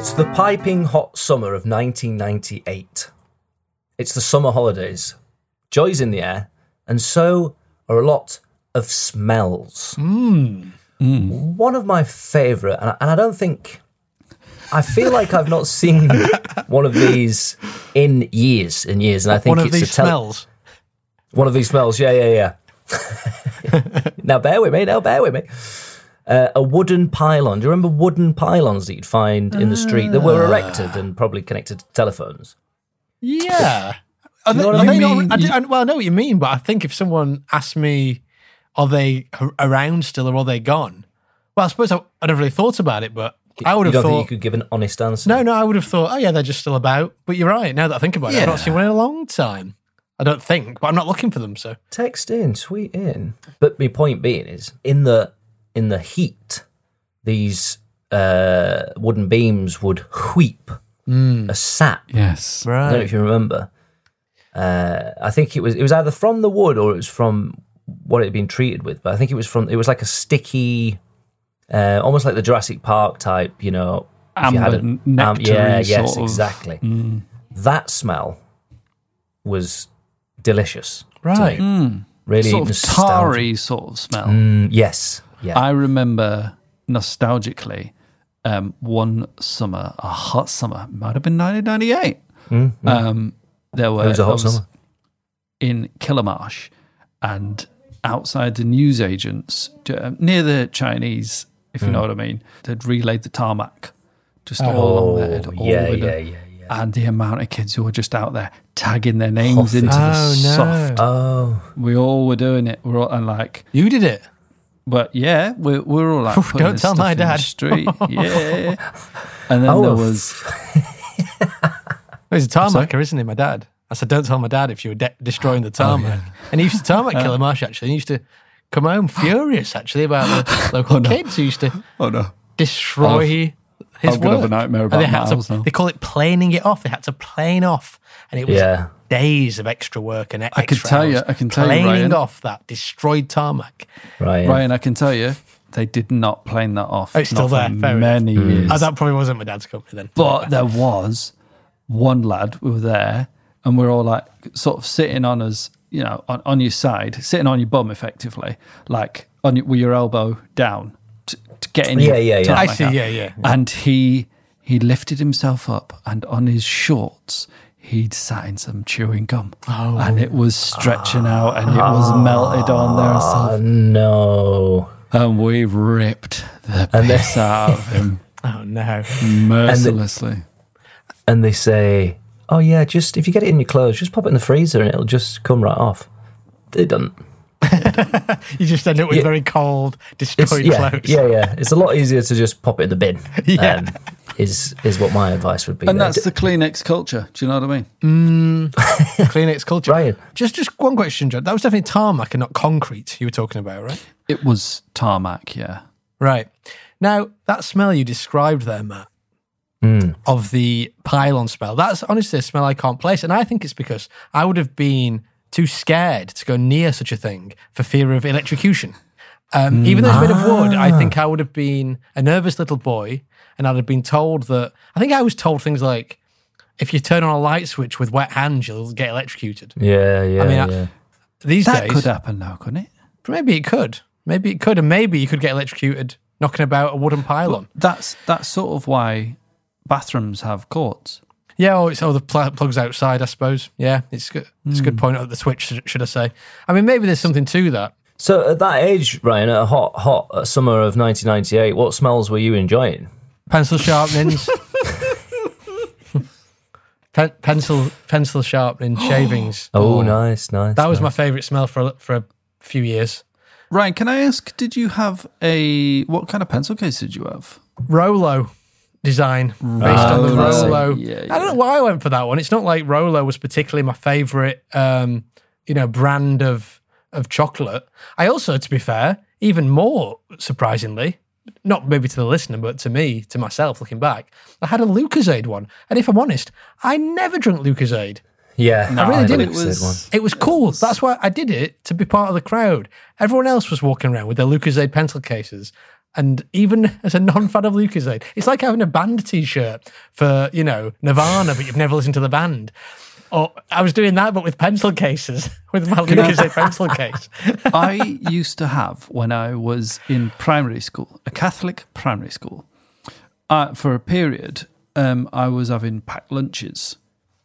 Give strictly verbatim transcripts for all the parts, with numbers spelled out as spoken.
It's the piping hot summer of nineteen ninety-eight. It's the summer holidays. Joy's in the air, and so are a lot of smells. Mm. Mm. One of my favourite, and I, and I don't think... I feel like I've not seen one of these in years and years, and I think one of it's these a tel- smells. One of these smells, yeah, yeah, yeah. Now bear with me, now bear with me. Uh, a wooden pylon. Do you remember wooden pylons that you'd find in the street that were erected and probably connected to telephones? Yeah. Are they, know what are I they mean? not, I do, I, well, I know what you mean, but I think if someone asked me, are they a- around still or are they gone? Well, I suppose I, I never really thought about it, but I would You have don't thought... think you could give an honest answer? No, no, I would have thought, oh yeah, they're just still about. But you're right, now that I think about it, I've not seen one in a long time. I don't think, but I'm not looking for them, so... Text in, tweet in. But my point being is, in the in the heat, these uh, wooden beams would wheep Mm. a sap. Yes. I don't know if you remember. Uh, I think it was it was either from the wood or it was from what it had been treated with. But I think it was from it was like a sticky, uh, almost like the Jurassic Park type. You know, if you had a, Amber, nectar-y yeah, yes, sort of- exactly. Mm. That smell was delicious. Right. To me. Mm. Really sort of nostalgic. tarry sort of smell. Mm, yes. Yeah. I remember nostalgically um, one summer, a hot summer, might have been nineteen ninety-eight. Mm, mm. Um, there were It was a hot I was summer. in Killamarsh, and outside the newsagents uh, near the Chinese, if you Mm. know what I mean, they'd relayed the tarmac just Oh, all along there. all yeah, the way yeah, down. yeah, And the amount of kids who were just out there tagging their names Huffing. into the Oh, no. soft. Oh, We all were doing it. We're all and like, You did it. but yeah, we're we're all like, Oof, putting don't this tell stuff my in the dad. street, yeah. And then Oh, there f- was He's a tarmacker, isn't he, my dad? I said, don't tell my dad if you were de- destroying the tarmac. And he used to tarmac Killamarsh, actually. And he used to come home furious, actually, about the local Oh, no. kids who used to oh no, destroy his I'm gonna work. have a nightmare And about they, had Miles to, now. they call it planing it off. They had to plane off. And it was yeah. days of extra work and extra I can tell you- hours I can tell you, planing Ryan. off that destroyed tarmac. Right. yeah. Ryan, I can tell you, they did not plane that off. Oh, it's still not there. for Fair many enough. years. Oh, that probably wasn't my dad's company then. But there was one lad, we were there, and we're all like sort of sitting on us, you know, on, on your side, sitting on your bum effectively, like on your, with your elbow down to, to get in. Yeah, your yeah, yeah. tarmac I see, out. yeah, yeah. And he he lifted himself up, and on his shorts, he'd sat in some chewing gum, Oh. and it was stretching out, and it was melted on there and stuff. Oh, no. And we ripped the And then- piss out of him Oh, no. mercilessly. And they say, oh, yeah, just if you get it in your clothes, just pop it in the freezer and it'll just come right off. They don't. You just end up with Yeah. very cold, It's, destroyed yeah, clothes. yeah, yeah. It's a lot easier to just pop it in the bin. Yeah. Um, is is what my advice would be. And there. that's the Kleenex culture. Do you know what I mean? Mm, Kleenex culture. Ryan. Just, just one question, John. That was definitely tarmac and not concrete you were talking about, right? It was tarmac, yeah. Right. Now, that smell you described there, Matt, Mm. of the pylon smell, that's honestly a smell I can't place. And I think it's because I would have been too scared to go near such a thing for fear of electrocution. Um, Even though it's made of wood, I think I would have been a nervous little boy and I'd have been told that, I think I was told things like, if you turn on a light switch with wet hands, you'll get electrocuted. Yeah, yeah, I mean, I- yeah. These That days, could happen now, couldn't it? maybe it could. Maybe it could. And maybe you could get electrocuted knocking about a wooden pylon. That's that's sort of why bathrooms have cords. Yeah, oh, it's all the pl- plugs outside, I suppose. Yeah, it's good. It's a good point at the switch, should- should I say? I mean, maybe there's something to that. So at that age, Ryan, at a hot, hot uh, summer of nineteen ninety-eight, what smells were you enjoying? Pencil sharpenings, Pen- pencil pencil sharpening, shavings. Oh, nice, nice. That was my nice. favourite smell for a, for a few years. Ryan, can I ask, did you have a, what kind of pencil case did you have? Rolo design based on the Rolo. Rolo. Yeah, I don't know why I went for that one. It's not like Rolo was particularly my favourite, um, you know, brand of of chocolate. I also, to be fair, even more surprisingly, not maybe to the listener, but to me, to myself, looking back, I had a Lucozade one. And if I'm honest, I never drank Lucozade. Yeah, No, I really had did. a It Lucozade was- one. It was cool. That's why I did it, to be part of the crowd. Everyone else was walking around with their Lucozade pencil cases. And even as a non-fan of Lucozade, it's like having a band T-shirt for, you know, Nirvana, but you've never listened to the band. Or I was doing that, but with pencil cases, with my Lucozade pencil case. I used to have, when I was in primary school, a Catholic primary school, uh, for a period, um, I was having packed lunches.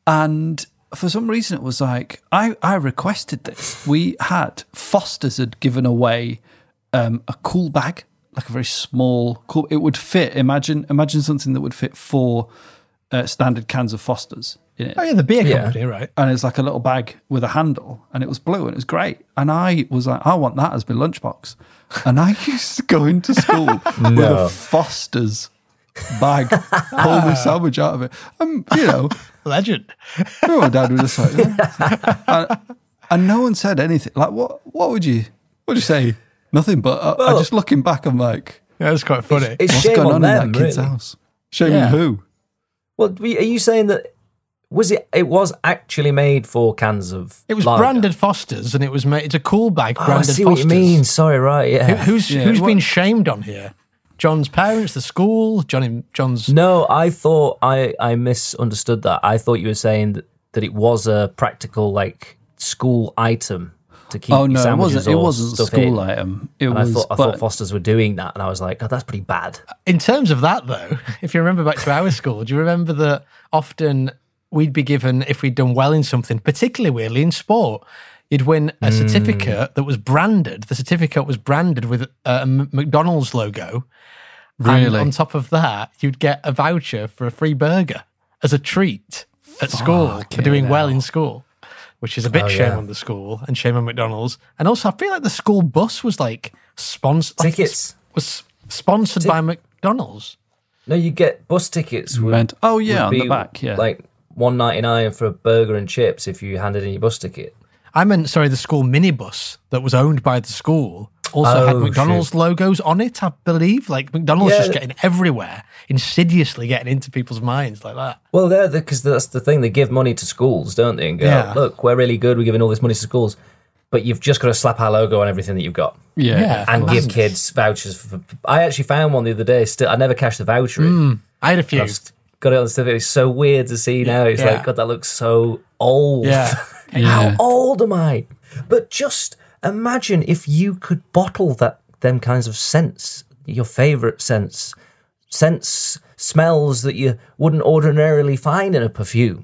And for some reason, it was like, I, I requested this. We had, Foster's had given away um, a cool bag, like a very small, cool, it would fit, imagine imagine something that would fit four uh, standard cans of Foster's in it. Oh yeah, the beer Yeah. company, right? And it's like a little bag with a handle, and it was blue, and it was great. And I was like, I want that as my lunchbox. And I used to go into school with No. a Foster's bag, pull my sandwich out of it. Um, you know, Legend. my dad was just like, "Yeah." and, and no one said anything. Like, what? What would you? What would you say? Nothing. But I, I Well- just looking back, I'm like, Yeah, that's quite funny. It's what's shame going on, on, them, in that kid's really. house? Shaming Yeah. who? Well, are you saying that was it? It was actually made for cans of. It was lager? branded Foster's, and it was made. It's a cool bag Oh, I branded see Foster's. what you mean. Sorry, right? Yeah. Who, who's Yeah, who's what- been shamed on here? John's parents, the school, Johnny John's. No, I thought I I misunderstood that. I thought you were saying that, that it was a practical like school item to keep. Oh no, it sandwiches wasn't. It or wasn't a stuff school in. item. It And was. I thought I but, thought Foster's were doing that, and I was like, oh, that's pretty bad. In terms of that, though, if you remember back to our school, do you remember that often we'd be given, if we'd done well in something, particularly weirdly in sport, you'd win a certificate that was branded. The certificate was branded with a M- McDonald's logo. And Really? on top of that, you'd get a voucher for a free burger as a treat at school for Fucking doing well hell. in school, which is a bit Oh, shame yeah. on the school and shame on McDonald's. And also, I feel like the school bus was like sponsored. Tickets. was sponsored by McDonald's. No, you get bus tickets. Would, Meant- oh, yeah, would on the be back, yeah. like one ninety nine for a burger and chips if you handed in your bus ticket. I meant, sorry, the school minibus that was owned by the school also had Oh, McDonald's shit. logos on it, I believe. Like McDonald's Yeah. just getting everywhere, insidiously getting into people's minds like that. Well, they're because that's the thing. They give money to schools, don't they? And go, Yeah. look, we're really good. We're giving all this money to schools, but you've just got to slap our logo on everything that you've got Yeah. Yeah. and give Madness. kids vouchers. For, I actually found one the other day. Still, I never cashed the voucher in. I had a few. I've just got it on the certificate. It's so weird to see now. It's Yeah. like, God, that looks so old. Yeah. How old am I? But just imagine if you could bottle that them kinds of scents, your favourite scents, scents, smells that you wouldn't ordinarily find in a perfume.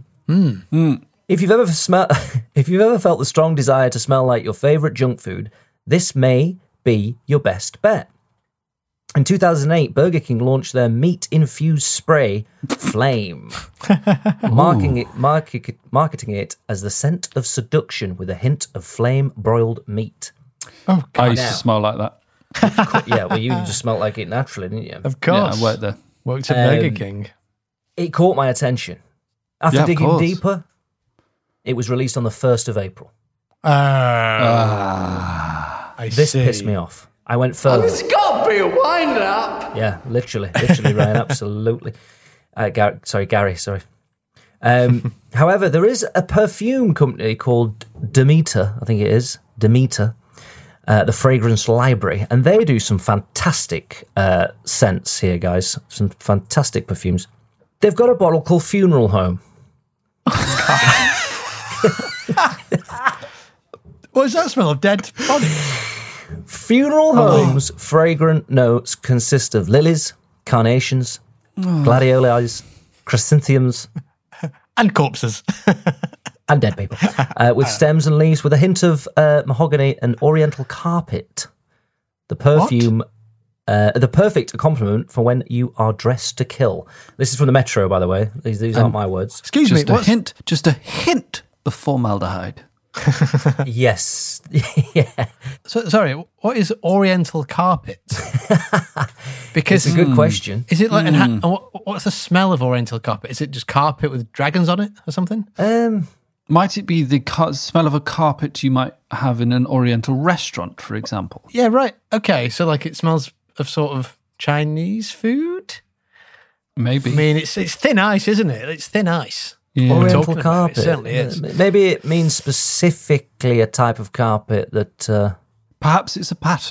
If you've ever smell, if you've ever felt the strong desire to smell like your favourite junk food, this may be your best bet. In two thousand eight, Burger King launched their meat-infused spray, Flame, marking it, market, marketing it as the scent of seduction with a hint of flame-broiled meat. Oh, I God. used now. to smell like that. Yeah, well, you just smelt like it naturally, didn't you? Of Yeah, course. I worked there. Worked at Um, Burger King. It caught my attention. After Yeah, of digging course. deeper, it was released on the first of April. Oh, I This see. pissed me off. I went further. It's got to be a wind up. Yeah, literally, literally, Ryan, absolutely. Uh, Gar- sorry, Gary, sorry. Um, however, there is a perfume company called Demeter, I think it is, Demeter, uh, the Fragrance Library, and they do some fantastic uh, scents here, guys, some fantastic perfumes. They've got a bottle called Funeral Home. What does that smell of? Dead bodies? Funeral Home's fragrant notes consist of lilies, carnations, gladiolus, chrysanthemums, And corpses. and dead people, uh, with stems and leaves with a hint of uh, mahogany and oriental carpet. The perfume, uh, the perfect accompaniment for when you are dressed to kill. This is from the Metro, by the way. These, these aren't my words. Excuse Just me. a What's, hint, just a hint of formaldehyde. Yes. Yeah. so, sorry, what is Oriental carpet? Because It's a good question. is it like, and ha- and what, what's the smell of Oriental carpet? Is it just carpet with dragons on it or something? Um, Might it be the car- smell of a carpet you might have in an Oriental restaurant, for example? Yeah, right. Okay, so like it smells of sort of Chinese food. Maybe. I mean, it's it's thin ice, isn't it? It's thin ice. Yeah. What we're Oriental talking about, carpet. It certainly is. Uh, Maybe it means specifically a type of carpet that. Uh, Perhaps it's a pattern.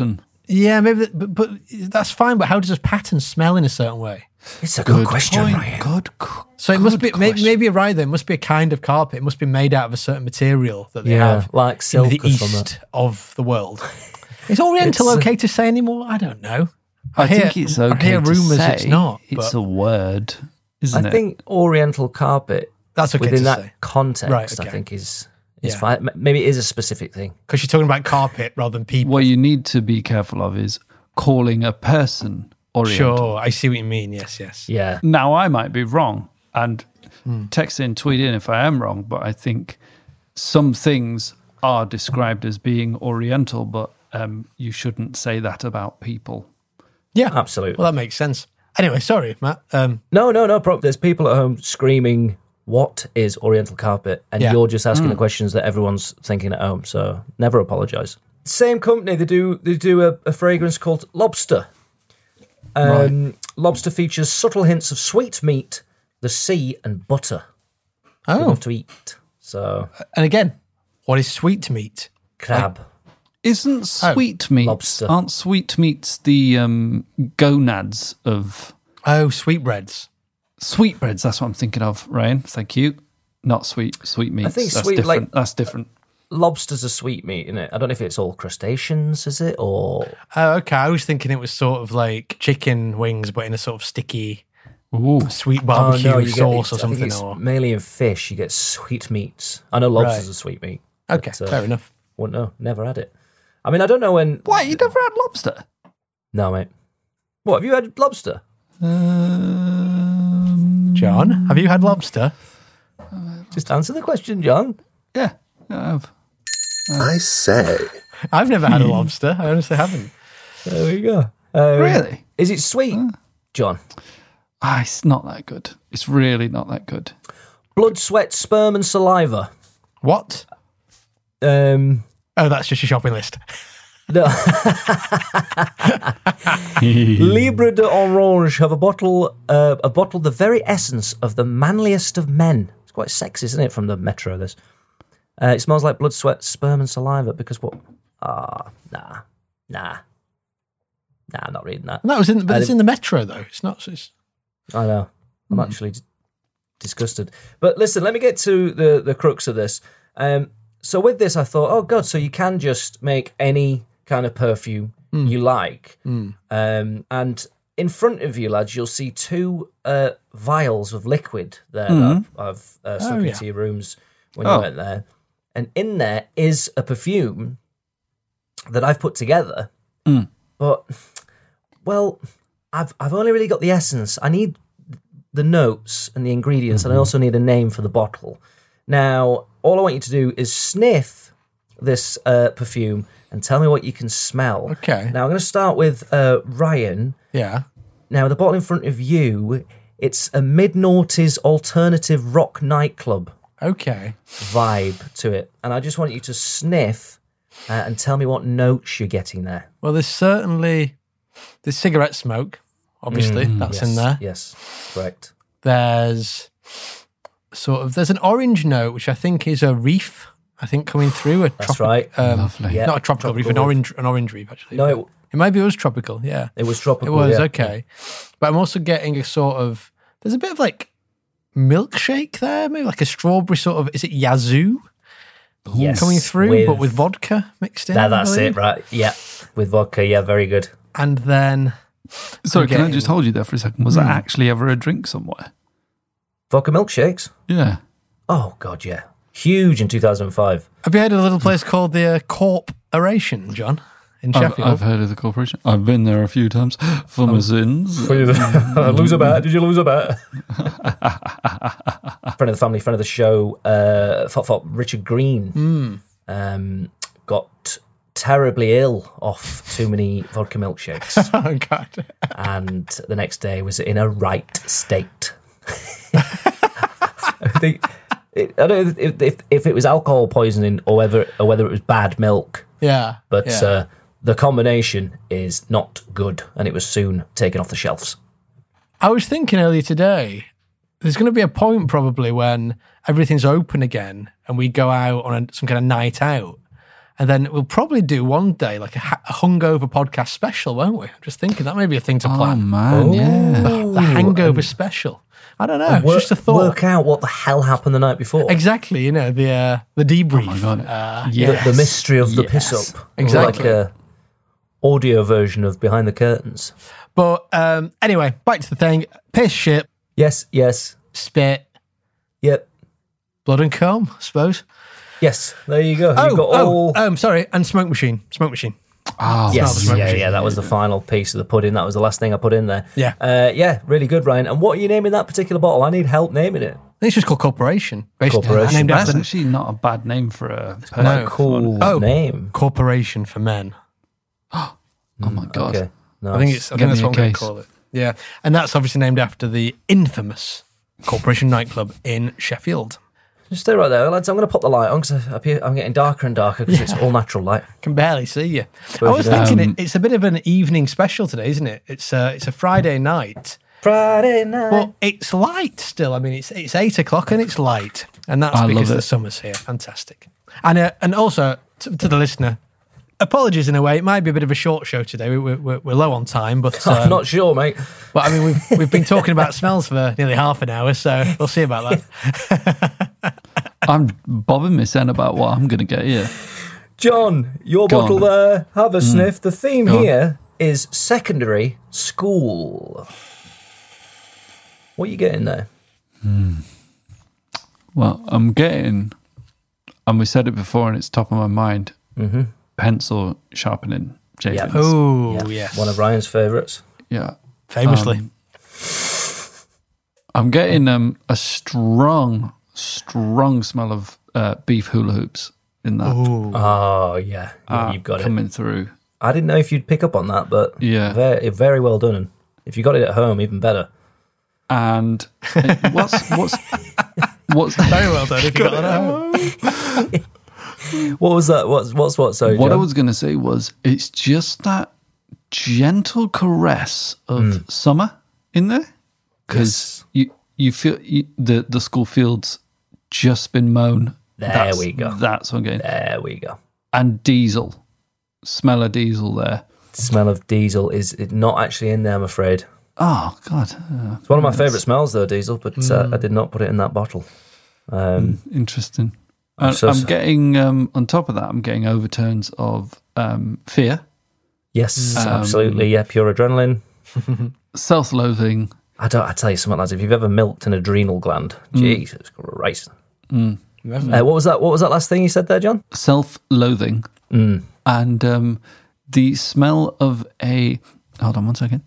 Yeah, maybe, that, but, but that's fine. But how does a pattern smell in a certain way? It's a good, Good question, point. Ryan. Good. So it must be good maybe, question. maybe you're right. There must be a kind of carpet. It must be made out of a certain material that they Yeah, have like in silk the or something. east of the world. Is Oriental It's, uh, okay to say anymore? I don't know. I, I hear, think it's okay I hear to rumors say. it's not. It's But a word, isn't I it? think Oriental carpet that's okay within to that say context, Right, I okay. think is is Yeah. fine. M- Maybe it is a specific thing. because you're talking about carpet rather than people. what you need to be careful of is calling a person Oriental. Sure, I see what you mean. Yes, yes. Yeah. Now, I might be wrong, and Hmm. text in, tweet in if I am wrong, but I think some things are described as being Oriental, but um, you shouldn't say that about people. Yeah, Absolutely. Well, that makes sense. Anyway, sorry, Matt. Um, No, no, no problem. There's people at home screaming, "What is Oriental carpet?" And Yeah. you're just asking the questions that everyone's thinking at home. So never apologise. Same company. They do they do a, a fragrance called Lobster. Um, Lobster features subtle hints of sweet meat, the sea, and butter. We oh, love to eat. So and again, what is sweet meat? crab. Isn't sweetmeats, lobster. aren't sweetmeats the um, gonads of Oh, sweetbreads. sweetbreads? That's what I'm thinking of, Ryan. Thank you. Not sweet, sweetmeats. I think That's sweet, different. like- That's different. Lobster's a sweet meat, isn't it? I don't know if it's all crustaceans, is it? Or Oh, okay. I was thinking it was sort of like chicken wings, but in a sort of sticky, Ooh. sweet oh, barbecue no, you get- sauce or I think something. it's Or mainly in fish, you get sweet meats. I know lobster's Right. a sweet meat. okay, but, uh, fair enough. Wouldn't know. Never had it. I mean, I don't know when. What? You never had lobster? No, mate. What, have you had lobster? Um, John, have you had lobster? Just answer the question, John. yeah, I have. I say. I've never had a lobster. I honestly haven't. There we go. Um, Really? Is it sweet, John? Ah, it's not that good. It's really not that good. Blood, sweat, sperm, and saliva. What? Um, Oh, that's just your shopping list. no. Libre d'Orange have a bottle, uh, a bottle, the very essence of the manliest of men. It's quite sexy, isn't it? From the Metro, this. Uh, it smells like blood, sweat, sperm, and saliva. Because what? Ah, nah, nah, nah. I'm not reading that. And that was in, but I it's didn't- in the metro though. It's not. It's, I know. I'm actually d- disgusted. But listen, let me get to the, the crux of this. Um, so with this, I thought, oh, God, so you can just make any kind of perfume you like. Um, and in front of you, lads, you'll see two uh, vials of liquid there that I've, I've uh, stuck Oh, yeah. into your rooms when Oh. you went there. And in there is a perfume that I've put together. But, well, I've I've only really got the essence. I need the notes and the ingredients, and I also need a name for the bottle. Now, all I want you to do is sniff this uh, perfume and tell me what you can smell. Okay. Now, I'm going to start with uh, Ryan. yeah. Now, the bottle in front of you, it's a mid-noughties alternative rock nightclub Okay. vibe to it. And I just want you to sniff uh, and tell me what notes you're getting there. Well, there's certainly there's cigarette smoke. Obviously, that's yes, in there. Yes, correct. There's sort of there's an orange note, which I think is a reef. I think coming through a That's tropi- right. Um, Lovely. Yeah, not a tropical, reef, an tropical orange, an orange reef actually. No, it, It maybe it was tropical. Yeah, it was tropical. it was yeah. okay. But I'm also getting a sort of there's a bit of like milkshake there, maybe like a strawberry sort of. Is it yazoo Yes, coming through, but with vodka mixed in? That, I that's it, believe? right? Yeah, with vodka. Yeah, very good. And then Sorry, can I getting- just hold you there for a second? Was that actually ever a drink somewhere? Vodka milkshakes. Yeah. Oh God, yeah, huge in two thousand five. have you heard of a little place called the uh, Corp Oration, John, in I've, Sheffield? I've heard of the corporation. I've been there a few times for my sins. lose a bet? Did you lose a bet? Friend of the family, friend of the show, uh, Fop Fop, Richard Green, um, got terribly ill off too many vodka milkshakes, oh God. and the next day was in a right state. I think it, I don't know if, if if it was alcohol poisoning or whether or whether it was bad milk, Yeah. but yeah. uh, the combination is not good, and it was soon taken off the shelves. I was thinking earlier today, there's going to be a point probably when everything's open again and we go out on a, some kind of night out And then we'll probably do one day like a, ha- a hungover podcast special, won't we? I'm just thinking that may be a thing to Oh, plan. man, yeah. The, the hangover special. I don't know. It's Work, just a thought. work out what the hell happened the night before. Exactly, you know, the uh, the debrief. Oh, my God. Uh, Yes. The, the mystery of the Yes. piss up. Exactly. Like a audio version of Behind the Curtains. But um, anyway, back to the thing. Piss, shit, Yes, yes, spit, yep, blood and cum, I suppose. yes. There you go. Oh, You've got oh, all. um, sorry, and smoke machine. Smoke machine. Oh, Yes, the smoke yeah, machine. yeah, that was the final piece of the pudding. That was the last thing I put in there. Yeah. uh, yeah, really good, Ryan. And what are you naming that particular bottle? I need help naming it. I think it's just called Corporation. Basically, Corporation. named that's after the actually not a bad name for a person. No. Cool Oh. name. Corporation for Men. Oh my God. Okay, nice. I think it's. I Get think that's me a what I'm going to case. call it. Yeah, and that's obviously named after the infamous Corporation nightclub in Sheffield. Just stay right there, lads. I'm going to pop the light on because I'm getting darker and darker because it's all natural light. Can barely see you. I Suppose was you don't. thinking Um, it, it's a bit of an evening special today, isn't it? It's uh, it's a Friday night, Friday night. but it's light still. I mean, it's it's eight o'clock and it's light, and that's I because love the it. summer's here. Fantastic. And uh, and also to, to the listener, apologies in a way. It might be a bit of a short show today. We, we, we're, we're low on time, but um, I'm not sure, mate. but I mean we've we've been talking about smells for nearly half an hour, so we'll see about that. I'm bobbing my sen about what I'm going to get here. John, your Go bottle on. there. Have a sniff. The theme Go on. here is secondary school. What are you getting there? Well, I'm getting, and we said it before and it's top of my mind, Mm-hmm. pencil sharpening Javens. Oh yes, One of Ryan's favourites. Yeah. famously. Um, I'm getting um, a strong, strong smell of uh, beef hula hoops in that. Oh, yeah. yeah uh, you've got it. coming through. I didn't know if you'd pick up on that, but Yeah. very, very well done. And if you got it at home, even better. And uh, what's what's what's Very well done. If you got that at home. What was that? What's what's what? Sorry, what I John? was going to say was it's just that gentle caress of summer in there because you you feel you, the the school field's just been mown. There That's- we go. That's what I'm getting. There we go. And diesel, smell of diesel there. Smell of diesel is not actually in there, I'm afraid. Oh God, uh, It's one of my favourite smells, though, diesel, but uh, I did not put it in that bottle. Um, interesting. I'm I'm, so I'm sorry. getting um, on top of that. I'm getting overtones of um, fear, yes, Um, absolutely. Yeah, pure adrenaline. self-loathing. I don't. I tell you something, lads. If you've ever milked an adrenal gland, Jesus Christ. Uh, what was that? What was that last thing you said there, John? self-loathing and um, the smell of a hold on one second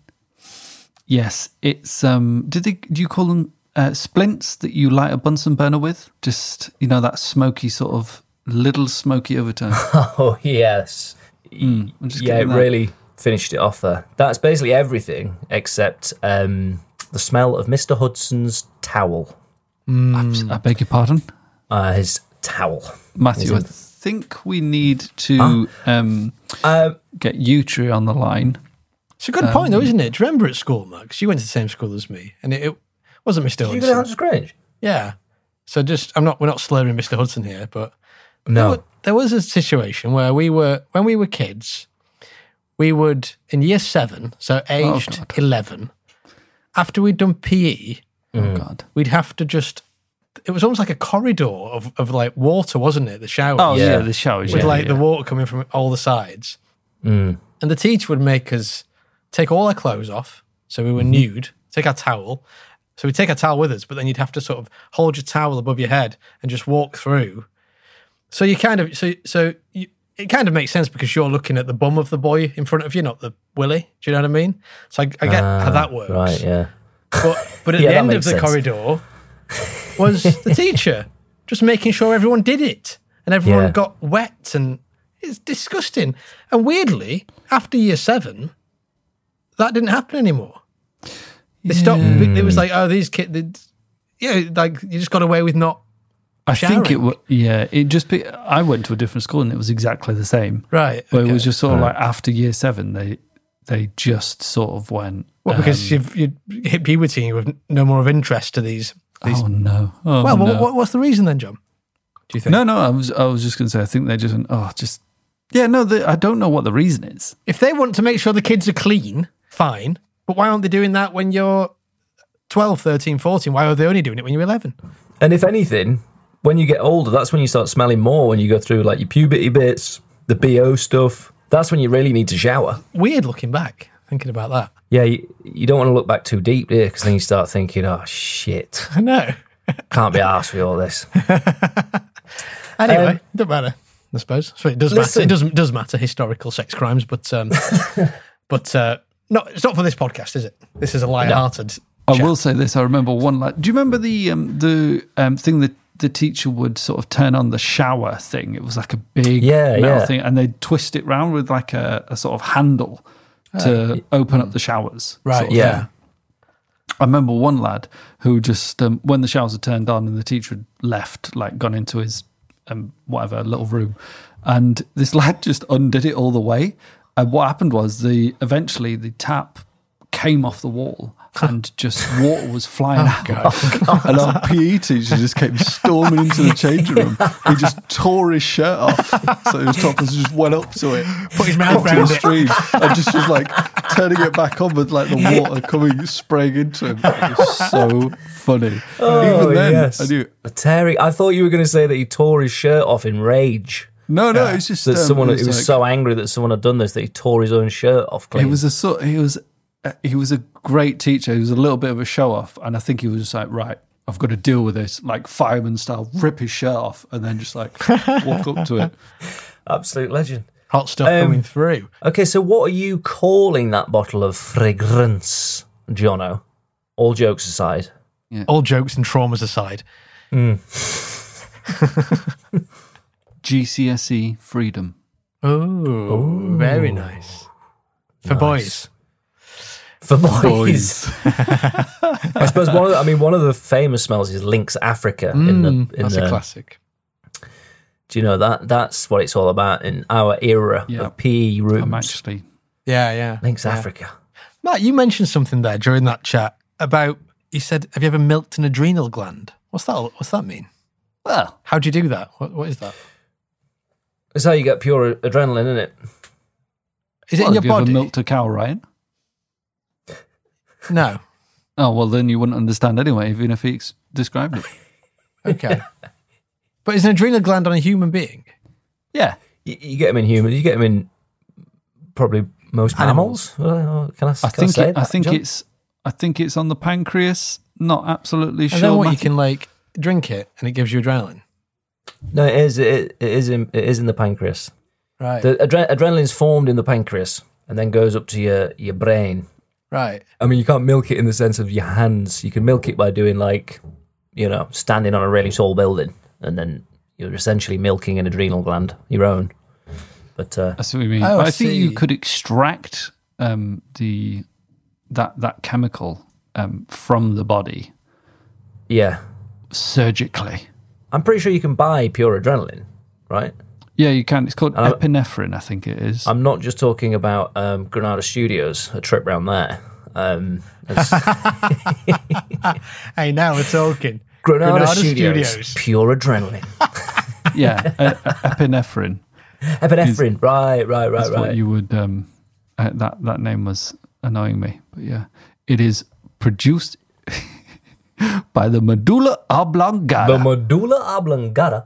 yes it's um did they do you call them uh, splints that you light a Bunsen burner with, just you know that smoky sort of little smoky overtone. Oh yes, I'm just yeah. It getting that. really finished it off there. That's basically everything except um, the smell of Mister Hudson's towel. I beg your pardon, Uh, his towel. Matthew. I Isn't- think we need to um, Uh, get Utri on the line. It's a good point, though, isn't it? Do you remember at school, Max? You went to the same school as me, and it, it wasn't Mister did you Hudson. go to Hampton's Grange? Yeah. So just, I'm not. We're not slurring Mister Hudson here, but there, No. wa- there was a situation where we were when we were kids. We would in year seven, so aged God. eleven. After we'd done P E, Oh God. we'd have to just. It was almost like a corridor of, of like water, wasn't it? The shower. Oh yeah, Yeah. the showers. with yeah, like yeah. the water coming from all the sides. Mm. And the teacher would make us take all our clothes off. So we were nude, take our towel. So we'd take our towel with us, but then you'd have to sort of hold your towel above your head and just walk through. So you kind of, so, so you, it kind of makes sense because you're looking at the bum of the boy in front of you, not the willy. Do you know what I mean? So I, I get how that works. Right. Yeah. But, but at Yeah, the that end of makes the sense. corridor was the teacher just making sure everyone did it and everyone Yeah. got wet, and it's disgusting. And weirdly, after year seven, that didn't happen anymore. They stopped. It was like, oh, these kids, yeah, like you just got away with not I think it showering. was, yeah, it just be, I went to a different school and it was exactly the same. right. But okay. it was just sort of like after year seven, they they just sort of went. well, because um, you've you hit puberty, you have no more of interest to these. these oh no! Oh, well, no. what, what's the reason then, John? Do you think? no, no. I was I was just going to say. I think they just went, oh, just Yeah, no, the, I don't know what the reason is. If they want to make sure the kids are clean, fine. But why aren't they doing that when you're twelve, thirteen, fourteen? Why are they only doing it when you're eleven? And if anything, when you get older, that's when you start smelling more, when you go through like your puberty bits, the B O stuff. That's when you really need to shower. Weird looking back, thinking about that. Yeah, you, you don't want to look back too deep, do you? Because then you start thinking, oh, shit. I know. Can't be arsed with all this. Anyway, Um, doesn't matter, I suppose. So it does listen. matter. It doesn't does matter historical sex crimes, but um, but uh, no, it's not for this podcast, is it? This is a light-hearted. I chat. will say this. I remember one. Like, do you remember the um, the um, thing that the teacher would sort of turn on the shower thing? It was like a big Yeah, metal yeah. thing, and they'd twist it round with like a, a sort of handle to open up the showers. Right, sort of yeah. thing. I remember one lad who just um, when the showers had turned on and the teacher had left, like gone into his um, whatever little room, and this lad just undid it all the way. And what happened was the eventually the tap came off the wall and just water was flying out. And our P E teacher just came storming into the changing room. He just tore his shirt off. So his toppers just went up to it, Put his mouth to round the it. stream, and just was like turning it back on with like the water coming, spraying into him. It was so funny. Oh, Even then, yes. I knew. A Terry, I thought you were going to say that he tore his shirt off in rage. No, no, it's just That um, someone, it he was like- so angry that someone had done this that he tore his own shirt off clean. He was a sort. He was. Uh, he was a great teacher. He was a little bit of a show off, and I think he was just like, right, I've got to deal with this, like fireman style, rip his shirt off, and then just like walk up to it. Absolute legend. Hot stuff Um, coming through. Okay, so what are you calling that bottle of fragrance, Jono? All jokes aside. All jokes and traumas aside. G C S E freedom. Oh, very nice. For boys. For boys. I suppose one of the, I mean one of the famous smells is Lynx Africa in the in That's the, a classic. Do you know that that's what it's all about in our era Yeah. of P E rooms. I'm actually. Yeah, yeah. Lynx yeah. Africa. Matt, you mentioned something there during that chat about, you said, have you ever milked an adrenal gland? What's that? What's that mean? Well, How do you do that? What, what is that? It's how you get pure adrenaline, isn't it? Is it well, in your have you ever body? milked a cow, Ryan? No. Oh well, then you wouldn't understand anyway, even if he ex- described it. Okay. But is an adrenal gland on a human being? Yeah, You, you get them in humans. You get them in probably most Animals. mammals. Uh, Can I, I can think. say It, I that, think John? it's. I think it's on the pancreas. Not absolutely And sure. then what, you Matthew. can like drink it and it gives you adrenaline? No, it is. It, it is. In, it is in the pancreas. Right. The adre- adrenaline's formed in the pancreas and then goes up to your your brain. right. I mean, you can't milk it in the sense of your hands. You can milk it by doing like, you know, standing on a really tall building, and then you're essentially milking an adrenal gland, your own. But uh, I see what you mean. Oh, But I I think you see. could extract um, the that that chemical um, from the body yeah, surgically. I'm pretty sure you can buy pure adrenaline, right? Yeah, you can. It's called And I- epinephrine, I think it is. I'm not just talking about um, Granada Studios, a trip round there. Um, it's Hey, now we're talking. Granada, Granada Studios, Studios. pure adrenaline. yeah, e- e- epinephrine. Epinephrine, right, right, right, That's right. what you would. Um, uh, that that name was annoying me, but yeah, it is produced by the medulla oblongata. The medulla oblongata.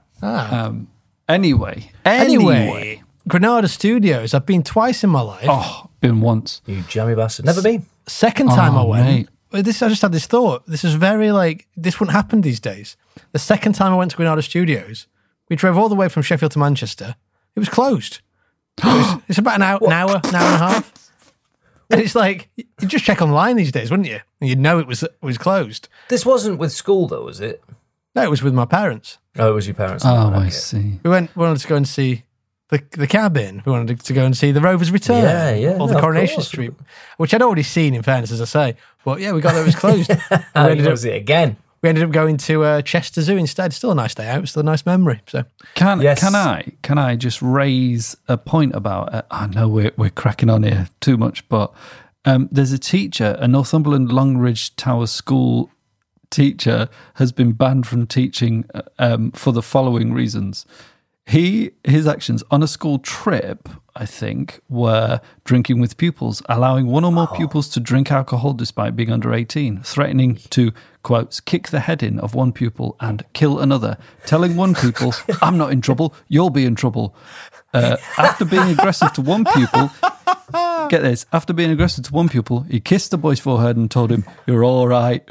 anyway, anyway, Anyway, Granada Studios, I've been twice in my life. oh, been once. You jammy bastard. Never been. Second time I Oh, went, mate. well, this I just had this thought. This is very like this wouldn't happen these days. The second time I went to Granada Studios, we drove all the way from Sheffield to Manchester. It was closed. It was, it's about an hour, an hour, an hour and a half. And it's like you just check online these days, wouldn't you? And you'd know it was it was closed. This wasn't with school, though, was it? No, it was with my parents. Oh, it was your parents. Oh, Okay. I see. We went. We wanted to go and see the the cabin. We wanted to go and see the Rover's Return. Yeah, yeah, Or no, the of Coronation course. Street, which I'd already seen. In fairness, as I say, but yeah, we got there. It was closed. And we Oh, you ended want up to see it again? we ended up going to uh, Chester Zoo instead. Still a nice day out. Still a nice memory. So Can Yes. can I can I just raise a point about it? I know we're we're cracking on here too much, but um, there's a teacher, a Northumberland Longridge Tower School teacher, has been banned from teaching uh, um, for the following reasons. He his actions on a school trip, I think, were drinking with pupils, allowing one or more Oh. pupils to drink alcohol despite being under eighteen, threatening to, quotes, kick the head in of one pupil and kill another, telling one pupil, I'm not in trouble, you'll be in trouble. Uh, after being aggressive to one pupil, get this, after being aggressive to one pupil, he kissed the boy's forehead and told him, you're all right.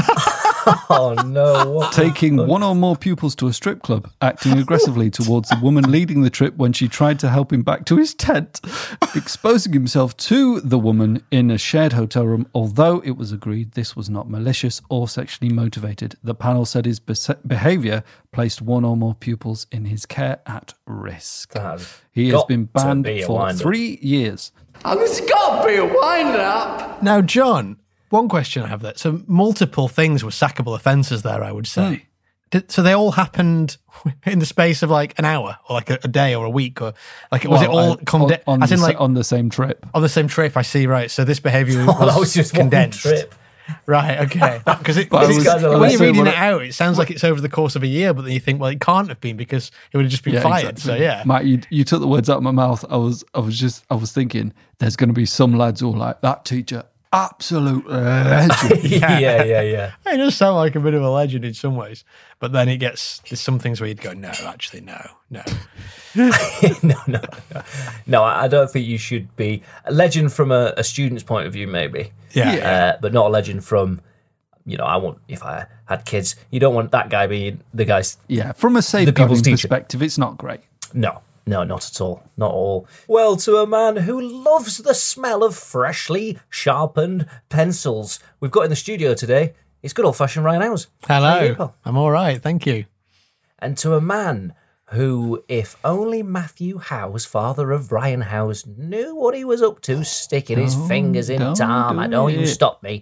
Oh no! What the Taking fuck? one or more pupils to a strip club, acting aggressively towards the woman leading the trip when she tried to help him back to his tent, exposing himself to the woman in a shared hotel room, although it was agreed this was not malicious or sexually motivated. The panel said his bes- behaviour placed one or more pupils in his care at risk. That's He has got been to banned be a for wind-up. three years. Oh, this got to be a wind-up. Now, John, one question I have there. So multiple things were sackable offences there, I would say. Did, so they all happened in the space of like an hour or like a, a day or a week or like was it Well, all uh, conde- on, on as in the, sa- like on the same trip? on the same trip? I see, right. So this behaviour was, Oh, that was just condensed. one trip. Right, okay. Because it, But I because was- it's- I when was you're saying reading what it I- out, it sounds like it's over the course of a year, but then you think, well, it can't have been because it would have just been Yeah, fired. exactly. So yeah. Matt, you, you took the words out of my mouth. I was, I was just, I was thinking, there's going to be some lads who are like that teacher, absolute legend. Yeah, yeah, yeah. It does sound like a bit of a legend in some ways, but then it gets there's some things where you'd go, no, actually, no, no. no, no, no. No, I I don't think you should be a legend from a, a student's point of view, maybe. Yeah. Uh, but not a legend from, you know, I want, if I had kids, you don't want that guy being the guy's. Yeah, from a people's safeguarding teacher. perspective, it's not great. No, no, not at all. Not at all. Well, to a man who loves the smell of freshly sharpened pencils, we've got in the studio today, it's good old fashioned Ryan Howes. How you Hello, doing, pal? I'm all right, thank you. And to a man who, if only Matthew Howes, father of Ryan Howes, knew what he was up to, sticking his fingers in don't time. I do know you it. stop me.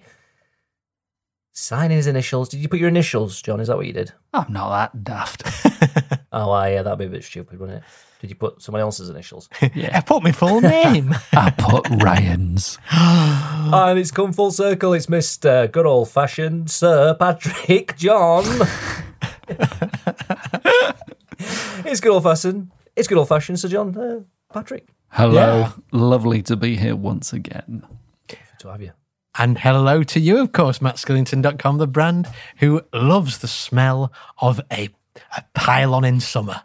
Signing his initials. Did you put your initials, John? Is that what you did? I'm not that daft. Oh, uh, yeah, that'd be a bit stupid, wouldn't it? Did you put someone else's initials? I put my full name. I put Ryan's. And it's come full circle. It's Mister Good Old Fashioned Sir Patrick John. It's good old fashioned. It's good old fashioned Sir John uh, Patrick. Hello. Yeah. Lovely to be here once again. Good to have you. And hello to you, of course, Matt Skillington dot com, the brand who loves the smell of a, a pylon in summer.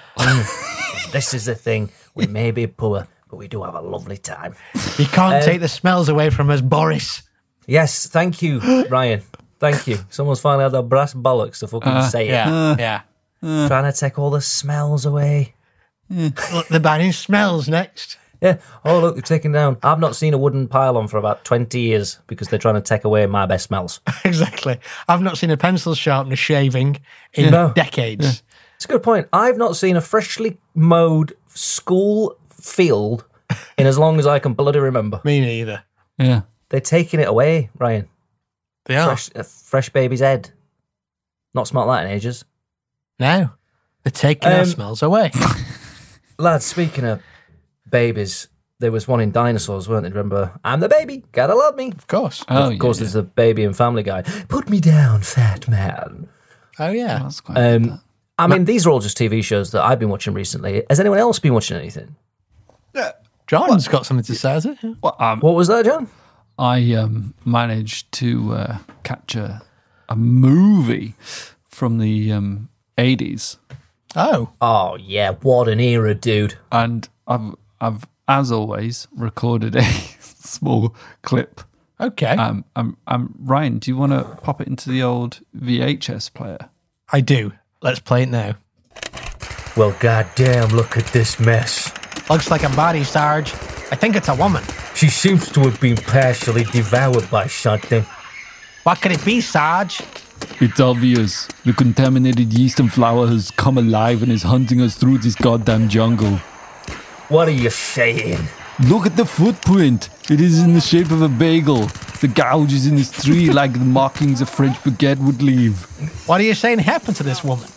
This is the thing. We may be poor, but we do have a lovely time. You can't Um, take the smells away from us, Boris. Yes, thank you, Ryan. Thank you. Someone's finally had the brass bollocks to fucking say it. Yeah, yeah. Trying to take all the smells away. Look, they're banning smells next. Yeah. Oh, look, they've taken down. I've not seen a wooden pylon for about twenty years because they're trying to take away my best smells. Exactly. I've not seen a pencil sharpener shaving in No. decades. It's a good point. I've not seen a freshly mowed school field in as long as I can bloody remember. Me neither. Yeah. They're taking it away, Ryan. They are. Fresh, a fresh baby's head. Not smelt that in ages. No. They're taking our Um, smells away. Lads, speaking of babies, there was one in Dinosaurs, weren't there? Remember? I'm the baby. Gotta love me. Of course. Oh, of course, yeah, there's the baby and Family Guy. Put me down, fat man. Oh, yeah. That's quite good, Um, that. I mean, these are all just T V shows that I've been watching recently. Has anyone else been watching anything? John's got something to say, has it? Yeah. Well, um, What was that, John? I um, managed to uh, catch a, a movie from the um, eighties, Oh. Oh, yeah. What an era, dude. and I've, I've, as always, recorded a small clip. Okay. Um, um, um, Ryan, do you want to pop it into the old V H S player? I do. Let's play it now. Well, goddamn, look at this mess. Looks like a body, Sarge. I think it's a woman. She seems to have been partially devoured by something. What could it be, Sarge? It's obvious. The contaminated yeast and flour has come alive and is hunting us through this goddamn jungle. What are you saying? Look at the footprint. It is in the shape of a bagel. The gouge is in this tree like the markings a French baguette would leave. What are you saying happened to this woman?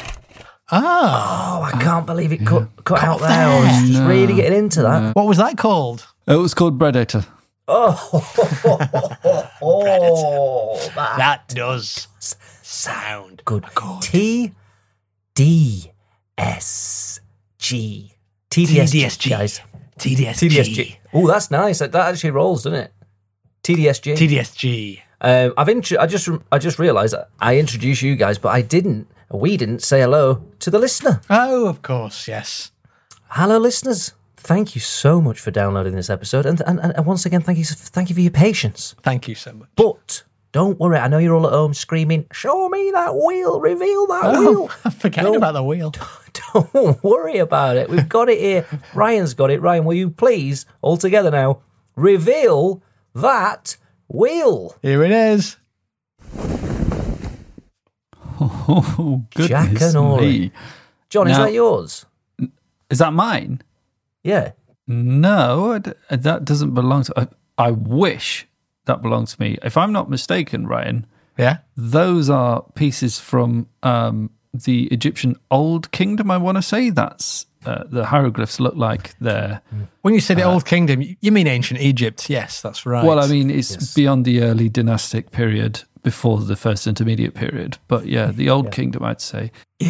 Ah. Oh, I can't believe it cut, cut out there. I was just No. really getting into that. What was that called? It was called Predator. Oh, that That does sound good. T D S G. T D S G, T D S G. guys. T D S G. T D S G. Oh, that's nice. That, that actually rolls, doesn't it? T D S G. T D S G. Um, I've intro- I just I just realised I introduced you guys, but I didn't. We didn't say hello to the listener. Oh, of course, yes. Hello, listeners. Thank you so much for downloading this episode, and and, and once again, thank you thank you for your patience. Thank you so much. But don't worry, I know you're all at home screaming, "Show me that wheel! Reveal that wheel!" I'm forgetting Don't- about the wheel. Don't worry about it. We've got it here. Ryan's got it. Ryan, will you please, all together now, reveal that wheel? Here it is. Oh, Jack goodness and Ori. me. John, is Now- that yours? Is that mine? Yeah. No, it- that doesn't belong to. I, I wish that belonged to me. If I'm not mistaken, Ryan, Yeah. those are pieces from um, the Egyptian Old Kingdom. I want to say that's uh, the hieroglyphs look like they're. When you say the Old Kingdom, you mean ancient Egypt. Yes, that's right. Well, I mean, it's Yes. beyond the early dynastic period before the first intermediate period. But yeah, the Old Kingdom, I'd say.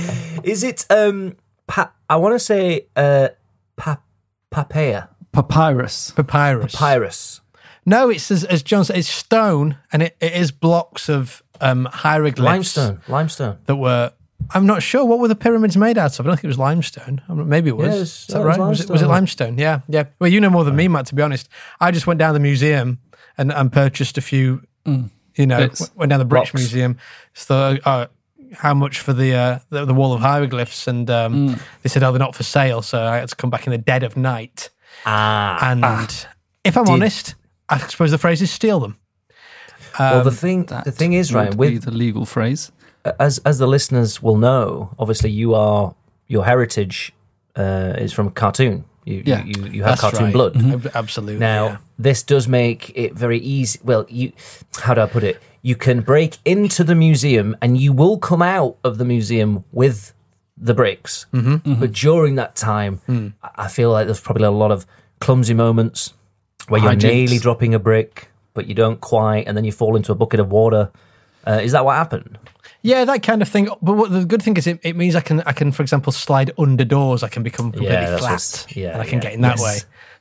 Is it, um, pa- I want to say, uh, pa- Papaya, Papyrus. papyrus. Papyrus. No, it's as, as John said, it's stone, and it, it is blocks of um, hieroglyphs. Limestone. Limestone. That were. I'm not sure what were the pyramids made out of. I don't think it was limestone. I'm not- Maybe it was. Yeah, it was- Is yeah, that it was right? Was it, was it limestone. limestone? Yeah, yeah. Well, you know more than me, Matt. To be honest, I just went down the museum and, and purchased a few. You know, Bits. w- went down the British Rocks. Museum. So, uh, how much for the, uh, the the wall of hieroglyphs? And um, they said, oh, they're not for sale. So I had to come back in the dead of night. Ah. And if I'm Did- honest, I suppose the phrase is steal them. well, the thing, the thing is, Ryan, would be with the legal phrase. as as the listeners will know, obviously you are your heritage uh, is from cartoon. You Yeah, you, you, you have That's cartoon right. blood. Ab- Absolutely. Now, yeah. this does make it very easy. Well, you, how do I put it? You can break into the museum and you will come out of the museum with the bricks. Mm-hmm. But during that time, Mm. I I feel like there's probably a lot of clumsy moments where you're Hijinks. nearly dropping a brick, but you don't quite, and then you fall into a bucket of water. Uh, is that what happened? Yeah, that kind of thing. But what the good thing is, it, it means I can, I can, for example, slide under doors. I can become completely Yeah, that's flat, what's- yeah, and I can yeah. get in that Yes. way.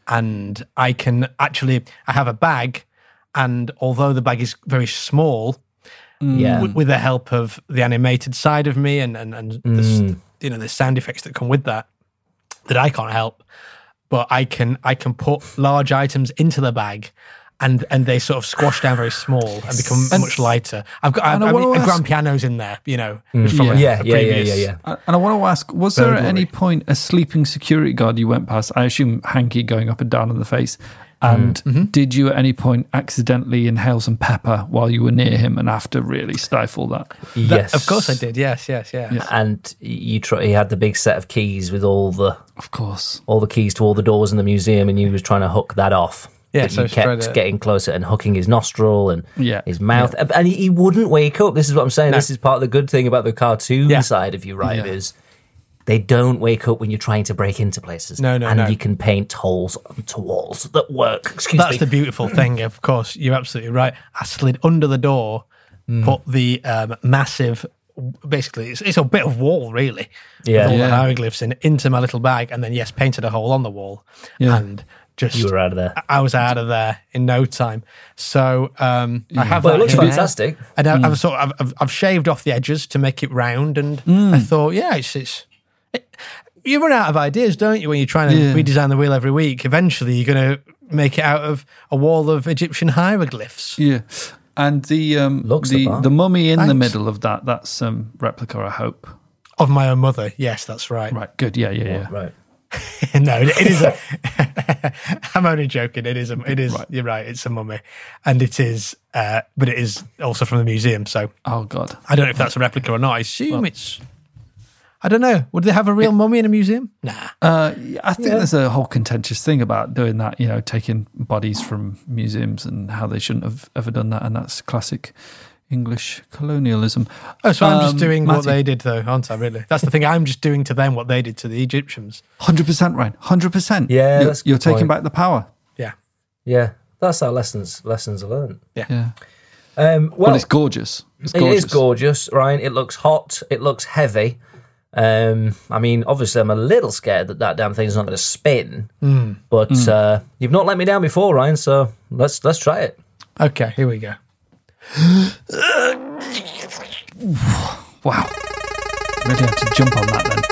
And I can actually, I have a bag, and although the bag is very small, Yeah. w- with the help of the animated side of me and and, and the, s- you know the sound effects that come with that, that I can't help, but I can I can put large items into the bag. And and they sort of squash down very small and become much lighter. I've got And I I, I mean, wanna a ask- grand piano's in there, you know, just from Yeah. a, Yeah, a yeah, yeah, previous- yeah, yeah. Uh, And I want to ask, was there at Burglary. any point a sleeping security guard you went past? I assume hanky going up and down in the face. And Mm-hmm. did you at any point accidentally inhale some pepper while you were near him and have to really stifle that? That- Yes, Of course I did. Yes, yes, yeah. Yeah. And you try, he had the big set of keys with all the Of course. all the keys to all the doors in the museum, and you was trying to hook that off. Yeah, But so you it's trying kept to- getting closer and hooking his nostril and Yeah. his mouth, and he, he wouldn't wake up. This is what I'm saying. No. This is part of the good thing about the cartoon Yeah. side of you, right? Yeah. Is they don't wake up when you're trying to break into places. No, no, and no. you can paint holes onto walls that work. Excuse That's me. the beautiful thing. Of course, you're absolutely right. I slid under the door, Mm. put the um, massive, basically, it's, it's a bit of wall, really, Yeah. with all Yeah. the hieroglyphs in into my little bag, and then yes, painted a hole on the wall, Yeah. and just you were out of there. I was out of there in no time. So um, I have Well, it that looks here. fantastic. And I, I've sort of I've, I've shaved off the edges to make it round, and I thought, yeah, it's it's. It, you run out of ideas, don't you, when you're trying to Yeah. redesign the wheel every week? Eventually, you're going to make it out of a wall of Egyptian hieroglyphs. Yeah. And the um, Looks the the, part. the mummy in the Thanks. middle of that, that's um, replica, I hope. Of my own mother, yes, that's right. Right, good. Yeah, yeah, yeah. Right. no, it, it is a. I'm only joking. It is a. It is. You're right. It's a mummy, and it is. Uh, but it is also from the museum. So Oh, God. I don't know if that's a replica or not. I assume it's. I don't know. Would they have a real mummy in a museum? Nah. Uh, yeah, I think there's a whole contentious thing about doing that, you know, taking bodies from museums and how they shouldn't have ever done that. And that's classic English colonialism. Oh, so I'm just Um, doing what Matty. they did, though, aren't I? Really? That's the thing. I'm just doing to them what they did to the Egyptians. one hundred percent, Ryan. one hundred percent. Yeah, You're, that's a good you're taking point. back the power. Yeah. Yeah, that's how lessons lessons are learned. Yeah. Um, Well, well, it's gorgeous. It's it gorgeous. is gorgeous, Ryan. It looks hot. It looks heavy. Um, I mean, obviously, I'm a little scared that that damn thing's not going to spin. Mm. But mm. Uh, you've not let me down before, Ryan. So let's let's try it. Okay, here we go. Wow. Maybe I have to jump on that then.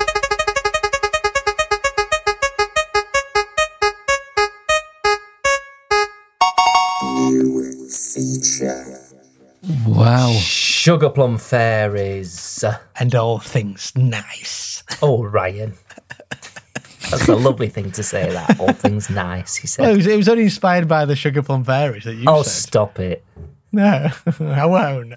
New feature. Wow. Sugar Plum Fairies. And all things nice. Oh, Ryan. That's a lovely thing to say, that. All things nice, he said. Well, it, was, it was only inspired by the Sugar Plum Fairies that you oh, said. stop it. No, I won't.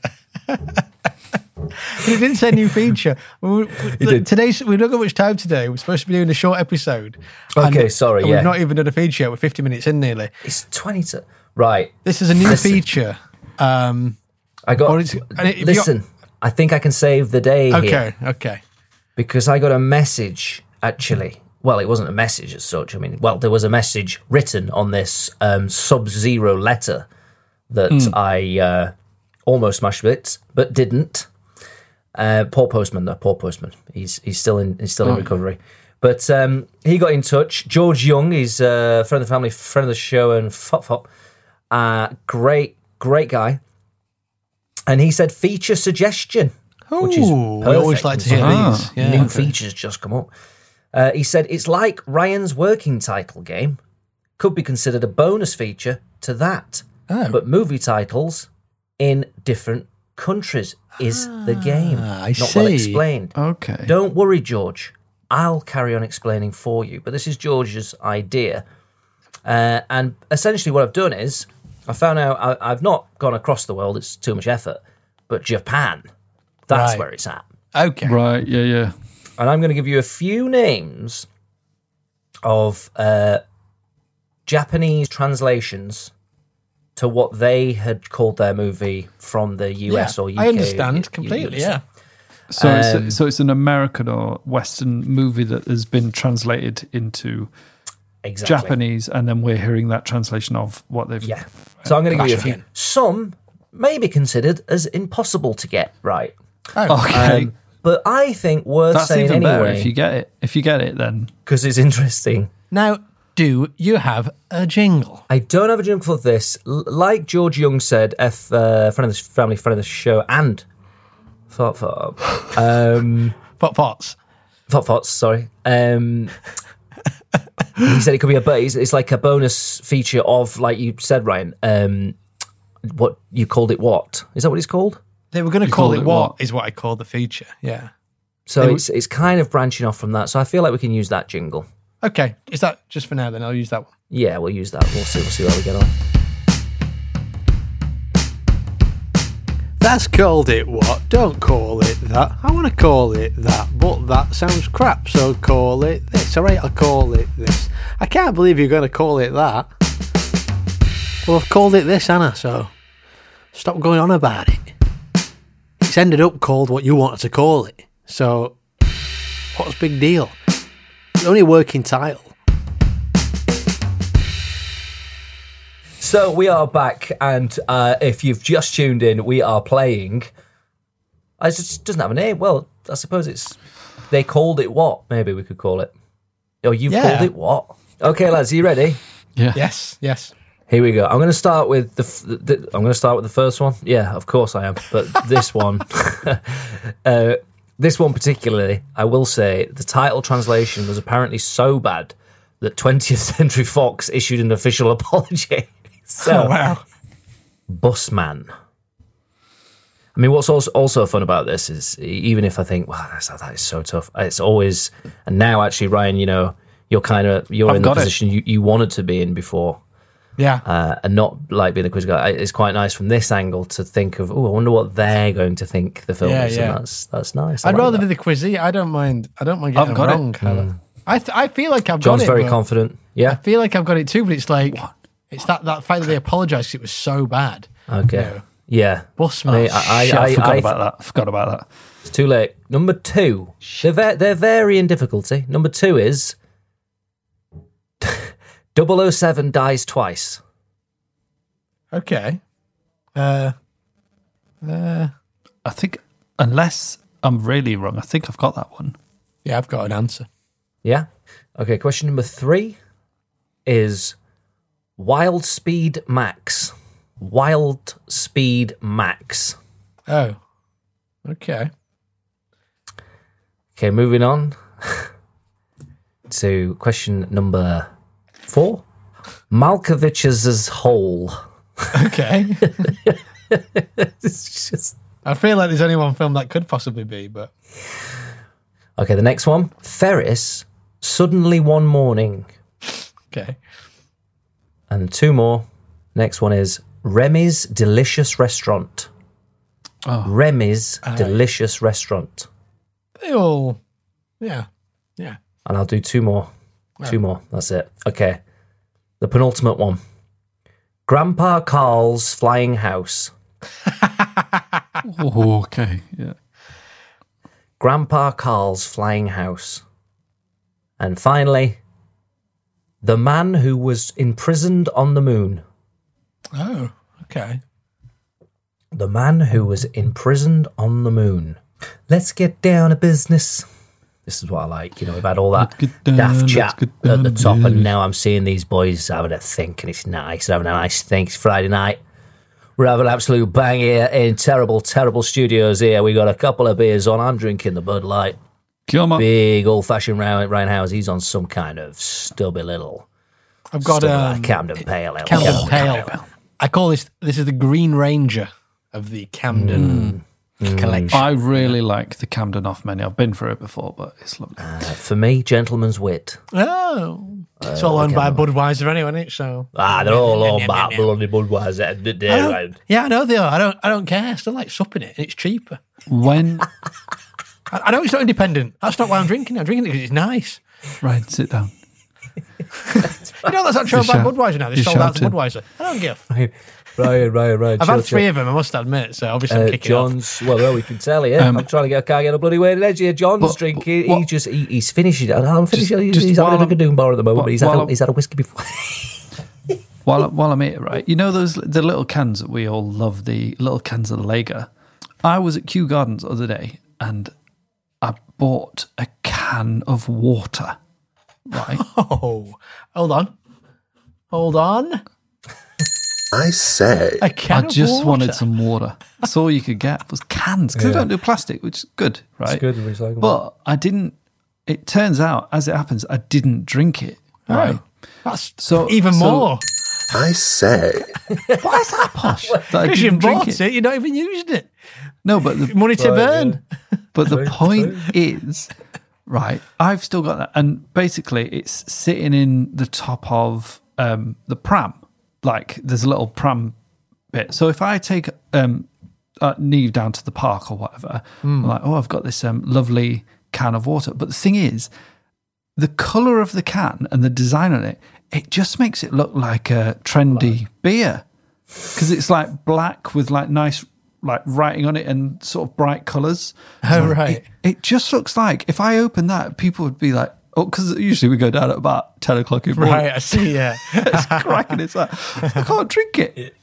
He didn't say new feature. We, we, did. Today's, we don't got much time today. We're supposed to be doing a short episode. Okay, and, sorry, and yeah. We've not even done a feature yet. We're fifty minutes in nearly. It's twenty to... Right. This is a new Listen. feature. Um, I got... or it's- and if you're- Listen, I think I can save the day okay, here. okay. Because I got a message, actually. Well, it wasn't a message as such. I mean, well, there was a message written on this um, Sub-Zero letter that Mm. I uh, almost smashed with, but didn't. Uh, poor postman, though. Poor postman. He's he's still in he's still Oh. in recovery. But um, he got in touch. George Young, he's a friend of the family, friend of the show, and fop fop. Uh, great, great guy. And he said feature suggestion, which is Ooh, we perfect. always like to hear Ah. these. Yeah, New okay. features just come up. Uh, he said it's like Ryan's working title game. Could be considered a bonus feature to that. Oh. But movie titles in different countries is the game. I Not well see. explained. Okay. Don't worry, George. I'll carry on explaining for you. But this is George's idea. Uh, and essentially what I've done is I found out I, I've not gone across the world. It's too much effort. But Japan, that's Right. where it's at. Okay. Right, yeah, yeah. And I'm going to give you a few names of uh, Japanese translations to what they had called their movie from the U S Yeah, or U K. I understand you- completely, you- yeah. So, Um, it's, so it's an American or Western movie that has been translated into Exactly. Japanese, and then we're hearing that translation of what they've. Yeah. So I'm going to give you a Clash few. again. Some may be considered as impossible to get right. Oh, Okay. Um, but I think worth That's saying even better anyway, if you get it. If you get it, then because it's interesting. now, do you have a jingle? I don't have a jingle for this. L- like George Young said, F, uh, friend of the family, friend of the show, and Fop Fop, um, Pot pots. Fop Fots, sorry. Um, he said it could be a, but it's, it's like a bonus feature of, like you said, Ryan. Um, what you called it? What is that? What it's called? They were going to You call called it it what what? is what I call the feature. Yeah. So They were- it's it's kind of branching off from that. So I feel like we can use that jingle. Okay. Is that just for now then? I'll use that one. Yeah, we'll use that. We'll see. We'll see how we get on. That's called it what? Don't call it that. I want to call it that, but that sounds crap, so call it this. Alright, I'll call it this. I can't believe you're going to call it that. Well, I've called it this, Anna, so stop going on about it. It's ended up called what you wanted to call it, so what's the big deal? It's only a working title. So we are back, and uh, if you've just tuned in, we are playing. Uh, It just doesn't have a name. Well, I suppose it's. They called it what? Maybe we could call it. Or you've Yeah. called it what? Okay, lads, are you ready? yeah. Yes. Yes. Here we go. I'm going to start with the, f- the. I'm going to start with the first one. Yeah, of course I am. But this one, uh, this one particularly, I will say, the title translation was apparently so bad that twentieth Century Fox issued an official apology. So, Oh, wow. Busman. I mean, what's also, also fun about this is, even if I think, wow, that's, that is so tough, it's always, and now actually, Ryan, you know, you're kind of, you're I've in the got it. position you, you wanted to be in before, Yeah. uh, and not like being the quiz guy. It's quite nice from this angle to think of, oh, I wonder what they're going to think the film Yeah, is, yeah. and that's that's nice. I I'd like rather that. be the quizzy. I don't mind. I don't mind getting I've them got it. wrong. Tyler. I th- I feel like I've John's got it. very but confident. I Yeah. feel like I've got it too, but it's like it's that, that fact that they apologised because it was so bad. Okay. No. Yeah. Busman. I, mean, I, I, Shit, I, I, forgot I, about that. I forgot about that. It's too late. Number two. They're, va- they're vary in difficulty. Number two is double oh seven dies twice. Okay. Uh, uh, I think unless I'm really wrong. I think I've got that one. Yeah, I've got an answer. Yeah. Okay, question number three is Wild Speed Max. Wild Speed Max. Oh, okay. Okay, moving on to question number four. Malkovich's Hole. Okay. It's just... I feel like there's only one film that could possibly be, but... Okay, the next one. Ferris, Suddenly One Morning. Okay. And two more. Next one is Remy's Delicious Restaurant. Oh. Remy's Aye. Delicious Restaurant. They all... Yeah. Yeah. And I'll do two more. Two more. That's it. Okay. The penultimate one. Grandpa Carl's Flying House. Oh, okay. Yeah. Grandpa Carl's Flying House. And finally, The Man Who Was Imprisoned on the Moon. Oh, okay. The Man Who Was Imprisoned on the Moon. Let's get down to business. This is what I like. You know, we've had all that Let's get down, daft let's chat get at down the to top, and business. now I'm seeing these boys having a think, and it's nice. They're having a nice think. It's Friday night. We're having an absolute bang here in terrible, terrible studios here. We got a couple of beers on. I'm drinking the Bud Light. Come on. Big old-fashioned Ryan, Ryan Howes. He's on some kind of stubby little I've got stubby um, like Camden Pale Ale. Camden Pale. I call this, this is the Green Ranger of the Camden collection. I really like the Camden off menu. I've been through it before, but it's lovely. Uh, for me, Gentleman's Wit. Oh. It's all owned by Budweiser anyway, isn't it? So... Ah, they're all on by bloody Budweiser. I don't- yeah, I know they are. I don't. I don't care. I still like supping it, and it's cheaper. When I, I know it's not independent. That's not why I'm drinking it. I'm drinking it because it's nice. Ryan, sit down. You know that's not true You're about shout- Budweiser now. They you're sold out to shouting. Budweiser. I don't give. Ryan, Ryan, Ryan. I've chill, had three chill. of them. I must admit. So obviously I'm Uh, kicking off. John's, well, well, we can tell you. Um, I'm trying to get, can't get a bloody weighted edge here. John's but- drinking. but what- he just, he, he's finishing. I'm finishing. He's, just he's having while a drink of I'm- Doom Bar at the moment, but but he's had, while a, I'm- he's had a whiskey before. While while I'm here, right? You know those the little cans that we all love, the little cans of Lager. I was at Kew Gardens the other day and I bought a can of water. Right? Oh, hold on, hold on. I say. A can I of just water. wanted some water. That's all you could get was cans because Yeah. they don't do plastic, which is good, right? good, recyclable. But I didn't. It turns out, as it happens, I didn't drink it. Right. Oh, that's So even so- more I say. Why is that posh? That I because you didn't drink bought it. You're not even using it. No, but the Money to Right, burn. But the Right, point is, right, I've still got that. And basically, it's sitting in the top of um, the pram. Like, there's a little pram bit. So if I take um, uh, Neve down to the park or whatever, I'm like, oh, I've got this um, lovely can of water. But the thing is, the colour of the can and the design on it, it just makes it look like a trendy beer. Because it's like black with like nice like writing on it and sort of bright colours. Oh, right. It, it just looks like if I open that, people would be like, oh, because usually we go down at about ten o'clock in the morning. Right, I see. Yeah. It's cracking. It's like, I can't drink it.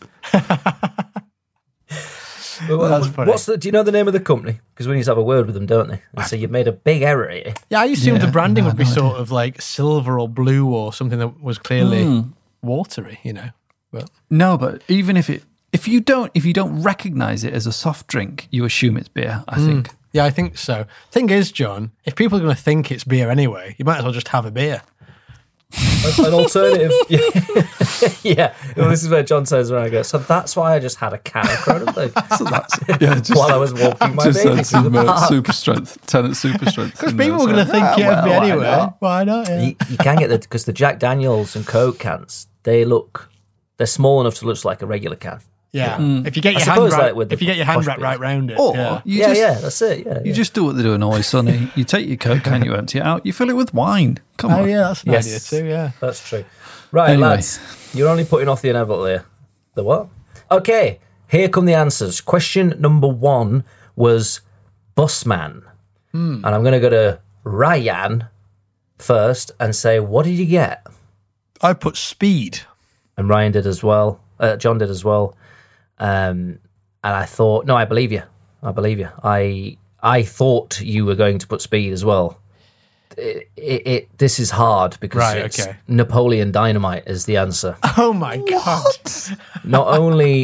Well, That's funny. What's the? Do you know the name of the company? Because we need to have a word with them, don't they? And so you've made a big error here. Yeah, I assumed Yeah, the branding no, would be no sort of like silver or blue or something that was clearly Hmm. watery, you know. But No, but even if it, if you don't, if you don't recognise it as a soft drink, you assume it's beer. I think. yeah, I think so. Thing is, John, if people are going to think it's beer anyway, you might as well just have a beer. An alternative. Yeah. Well, this is where John turns around and goes, so that's why I just had a can of Kronenberg So that's yeah, just, while I was walking my just baby had through some the uh, park. super strength, tenant super strength. Because in people there, were going so, to think ah, it would be well, why anyway. not? Why not? Yeah. You, you can get the because the Jack Daniels and Coke cans, they look, they're small enough to look like a regular can. Yeah. If you get I your hand suppose, right, like, with if the you get your hand posh wrapped bits. right round it. Or yeah. you yeah, just yeah, that's it. Yeah, you yeah. just do what they do in Always Sunny. You take your Coke can, you empty it out, you fill it with wine. Come Oh on. yeah, that's an Yes. idea too. Yeah. That's true. Right, Anyway. lads, you're only putting off the inevitable here. The what? Okay, here come the answers. Question number one was Busman. And I'm going to go to Ryan first and say, what did you get? I put speed. And Ryan did as well. Uh, John did as well. Um, and I thought, no, I believe you. I believe you. I I thought you were going to put Speed as well. It, it, it this is hard because Right, it's okay. Napoleon Dynamite is the answer. Oh my god! Not only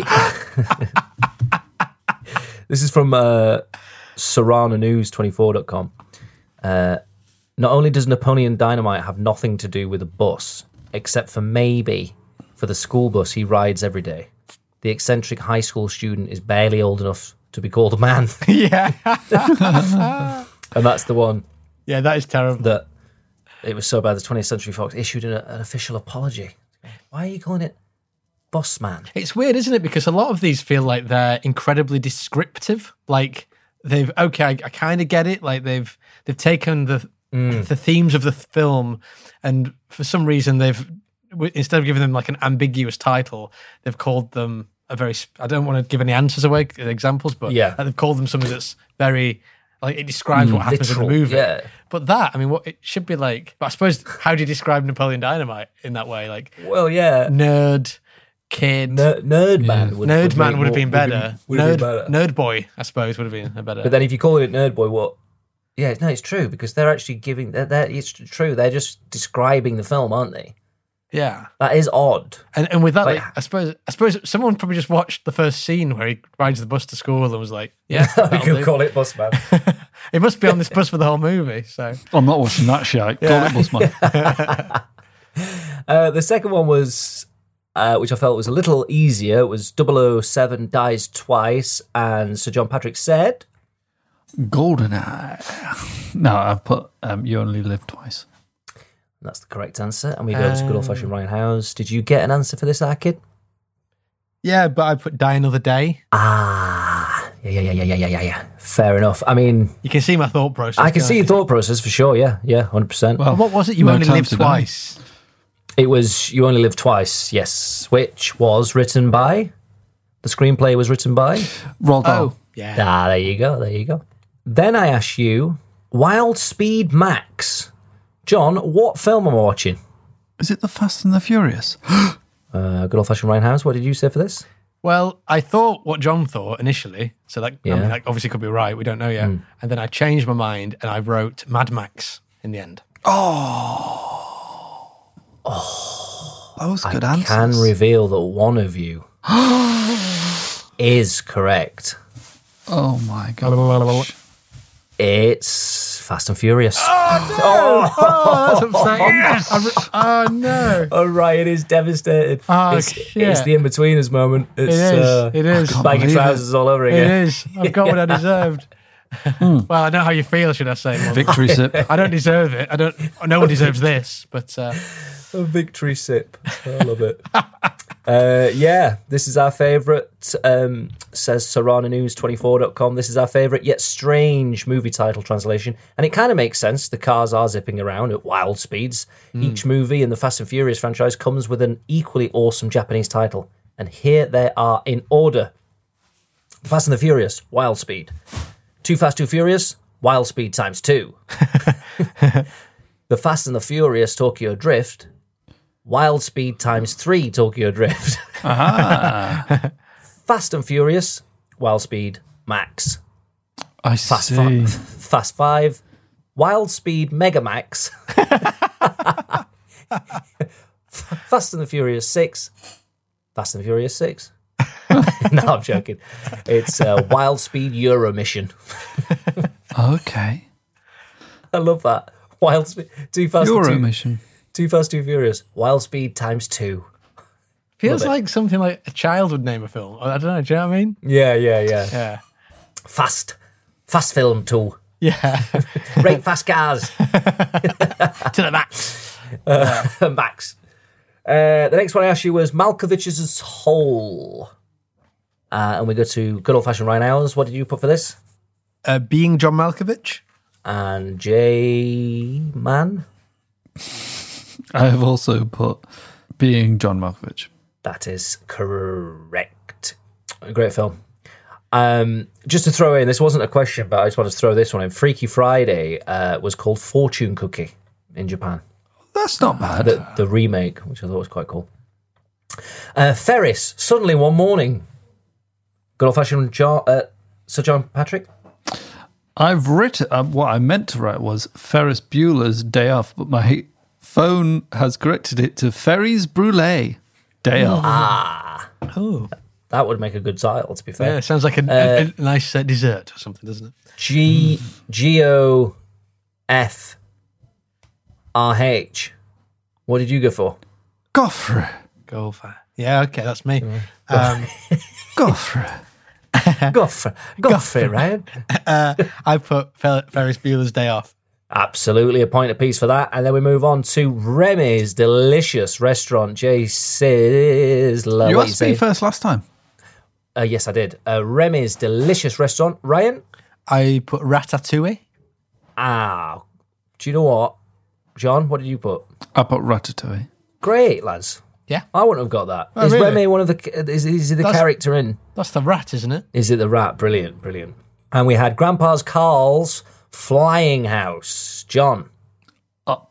this is from uh, Serrana News twenty-four dot com. Uh, not only does Napoleon Dynamite have nothing to do with a bus, except for maybe for the school bus he rides every day. The eccentric high school student is barely old enough to be called a man, Yeah, and that's the one yeah, that is terrible. that it was so bad that twentieth Century Fox issued an, an official apology. Why are you calling it Bus Man? It's weird, isn't it? Because a lot of these feel like they're incredibly descriptive. Like they've okay, I, I kind of get it. Like they've they've taken the the themes of the film, and for some reason they've instead of giving them like an ambiguous title, they've called them a very. I don't want to give any answers away, examples, but Yeah. like, they've called them something that's very like it describes what happens literal, in the movie. yeah. But that, I mean, what it should be like. But I suppose, how do you describe Napoleon Dynamite in that way? Like Well, yeah, nerd, kid. Ner- Nerd Man. Would, Nerd would Man make would have more- been would better. would have Nerd, been better. Nerd Boy, I suppose, would have been a better. But then if you call it Nerd Boy, what? Yeah, no, it's true because they're actually giving. They're, they're, it's true. They're just describing the film, aren't they? yeah, That is odd. and and with that, Like- like, I suppose, I suppose someone probably just watched the first scene where he rides the bus to school and was like, "Yeah, We that'll could do." call it Bus Man. It must be on this bus for the whole movie." So I'm not watching that shit. Call it Busman. uh, the second one was, uh, which I felt was a little easier, was double oh seven Dies Twice, and Sir John Patrick said, Goldeneye. No, I've put um, You Only Live Twice. that's the correct answer. And we go to good old fashioned Ryan Howes. Did you get an answer for this, Arkid? yeah, but I put Die Another Day. Ah, yeah, yeah, yeah, yeah, yeah, yeah, yeah. Fair enough. I mean, You can see my thought process. I can see can't your you? thought process for sure. Yeah, yeah, one hundred percent. And what was it? You No only Time live to Die. twice. It was You Only Live Twice, yes, which was written by, the screenplay was written by. Roald Dahl. Oh, yeah. Ah, there you go, there you go. Then I ask you, Wild Speed Max. John, what film am I watching? Is it The Fast and the Furious? Uh, good old fashioned Ryan House, what did you say for this? Well, I thought what John thought initially, so that, I Yeah. mean, that obviously could be right. We don't know yet. And then I changed my mind and I wrote Mad Max in the end. Those good I answers. can reveal that one of you is correct. Oh my god. It's Fast and Furious. Oh, that's upsetting. I re- oh, no. Oh, right, it is devastated. Oh, it's, shit. it's the in-betweeners moment. It's, It is. Uh, It is. can't baggy believe it. trousers all over It again. is. I've got what I deserved. Well, I know how you feel, should I say. More. Victory sip. I don't deserve it. I don't. No one deserves this, but uh, A victory sip. I love it. uh, yeah, this is our favourite, um, says Serrana News twenty-four dot com. This is our favourite yet strange movie title translation. And it kind of makes sense. The cars are zipping around at wild speeds. Each movie in the Fast and Furious franchise comes with an equally awesome Japanese title. And here they are in order. Fast and the Furious, Wild Speed. Too Fast, Too Furious, Wild Speed times two. The Fast and the Furious Tokyo Drift, Wild Speed times three Tokyo Drift. Fast and Furious, Wild Speed Max. I Fast, see. fi- Fast Five, Wild Speed Mega Max. Fast and the Furious Six, Fast and the Furious Six. No, I'm joking. It's uh, Wild Speed Euro Mission. Okay. I love that. Wild Speed, Too Fast, Euro too, mission. too Fast, Too Furious. Wild Speed times two. feels Love it. like something like a child would name a film. I don't know. Do you know what I mean? Yeah, yeah, yeah. Yeah. Fast, fast film tool. Yeah. Great fast cars. To the max. Uh, Max. Uh, the next one I asked you was Malkovich's Hole. Uh, and we go to good old fashioned Ryan Hours. What did you put for this? Uh, being John Malkovich. And J Man. I have also put Being John Malkovich. That is correct. A great film. Um, just to throw in, this wasn't a question, but I just wanted to throw this one in. Freaky Friday uh, was called Fortune Cookie in Japan. That's not bad. The, the remake, which I thought was quite cool. Uh, Ferris, suddenly one morning. Good old fashioned John, uh, Sir John Patrick. I've written uh, what I meant to write was Ferris Bueller's Day Off, but my phone has corrected it to Ferris Brulee Day Off. Ah, Oh, that would make a good title, to be fair. yeah, sounds like a, a, a nice uh, dessert or something, doesn't it? G G O F R H. What did you go for? Goffrey. Go for it. Yeah, okay, that's me. Um, Goffrey. Go for, go for it, Ryan. uh, I put Fer- Ferris Bueller's Day Off. Absolutely, a point apiece for that. And then we move on to Remy's delicious restaurant. Jay Sizzler. You What asked you me say? first last time. Uh, yes, I did. Uh, Remy's delicious restaurant. Ryan? I put Ratatouille. Ah, do you know what? John, what did you put? I put Ratatouille. Great, lads. Yeah. I wouldn't have got that. Oh, is really? Remy one of the, is, is he the That's- character in? That's the rat, isn't it? Is it the rat? Brilliant, brilliant. And we had Grandpa's Carl's Flying House. John, Up.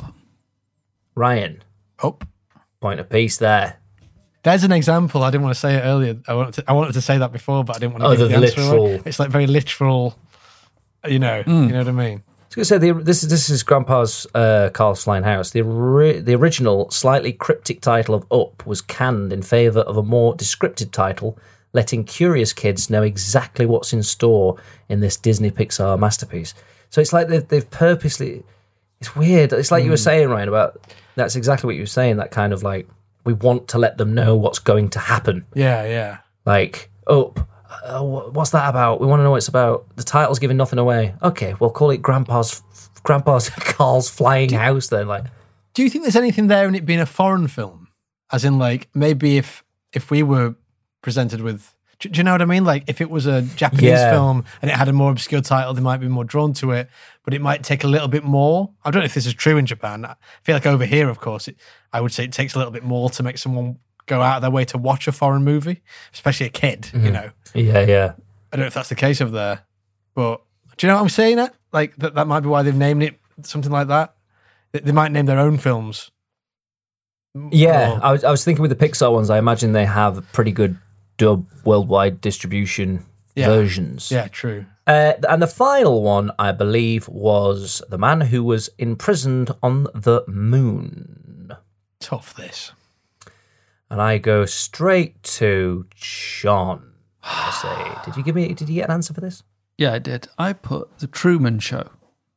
Ryan, Oh. point apiece there. There's an example. I didn't want to say it earlier. I wanted to, I wanted to say that before, but I didn't want to Oh, give the the answer away. literal. It's like very literal, you know, you know what I mean? I was going to say, the, this, is, this is Grandpa's uh, Carl's Flying House. The, ori- the original, slightly cryptic title of Up was canned in favour of a more descriptive title, letting curious kids know exactly what's in store in this Disney Pixar masterpiece. So it's like they've, they've purposely... It's weird. It's like you were saying, Ryan, about... That's exactly what you were saying, that kind of like, we want to let them know what's going to happen. Yeah, yeah. Like, Up, uh, what's that about? We want to know what it's about. The title's giving nothing away. Okay, we'll call it Grandpa's Grandpa's Carl's Flying House then. Like, Do you think there's anything there in it being a foreign film? As in, like, maybe if if we were presented with... Do, do you know what I mean? Like, if it was a Japanese Yeah. film and it had a more obscure title, they might be more drawn to it, but it might take a little bit more. I don't know if this is true in Japan. I feel like over here, of course, it, I would say it takes a little bit more to make someone go out of their way to watch a foreign movie, especially a kid, you know. yeah, yeah. I don't know if that's the case over there, but do you know what I'm saying? It like that, that might be why they've named it something like that. They, they might name their own films. Yeah, Or- I was, I was thinking with the Pixar ones, I imagine they have pretty good dub worldwide distribution Yeah. versions. yeah, true. Uh, and the final one, I believe, was The Man Who Was Imprisoned on the Moon. Tough this. And I go straight to John. I say, did you give me? Did you get an answer for this? Yeah, I did. I put The Truman Show.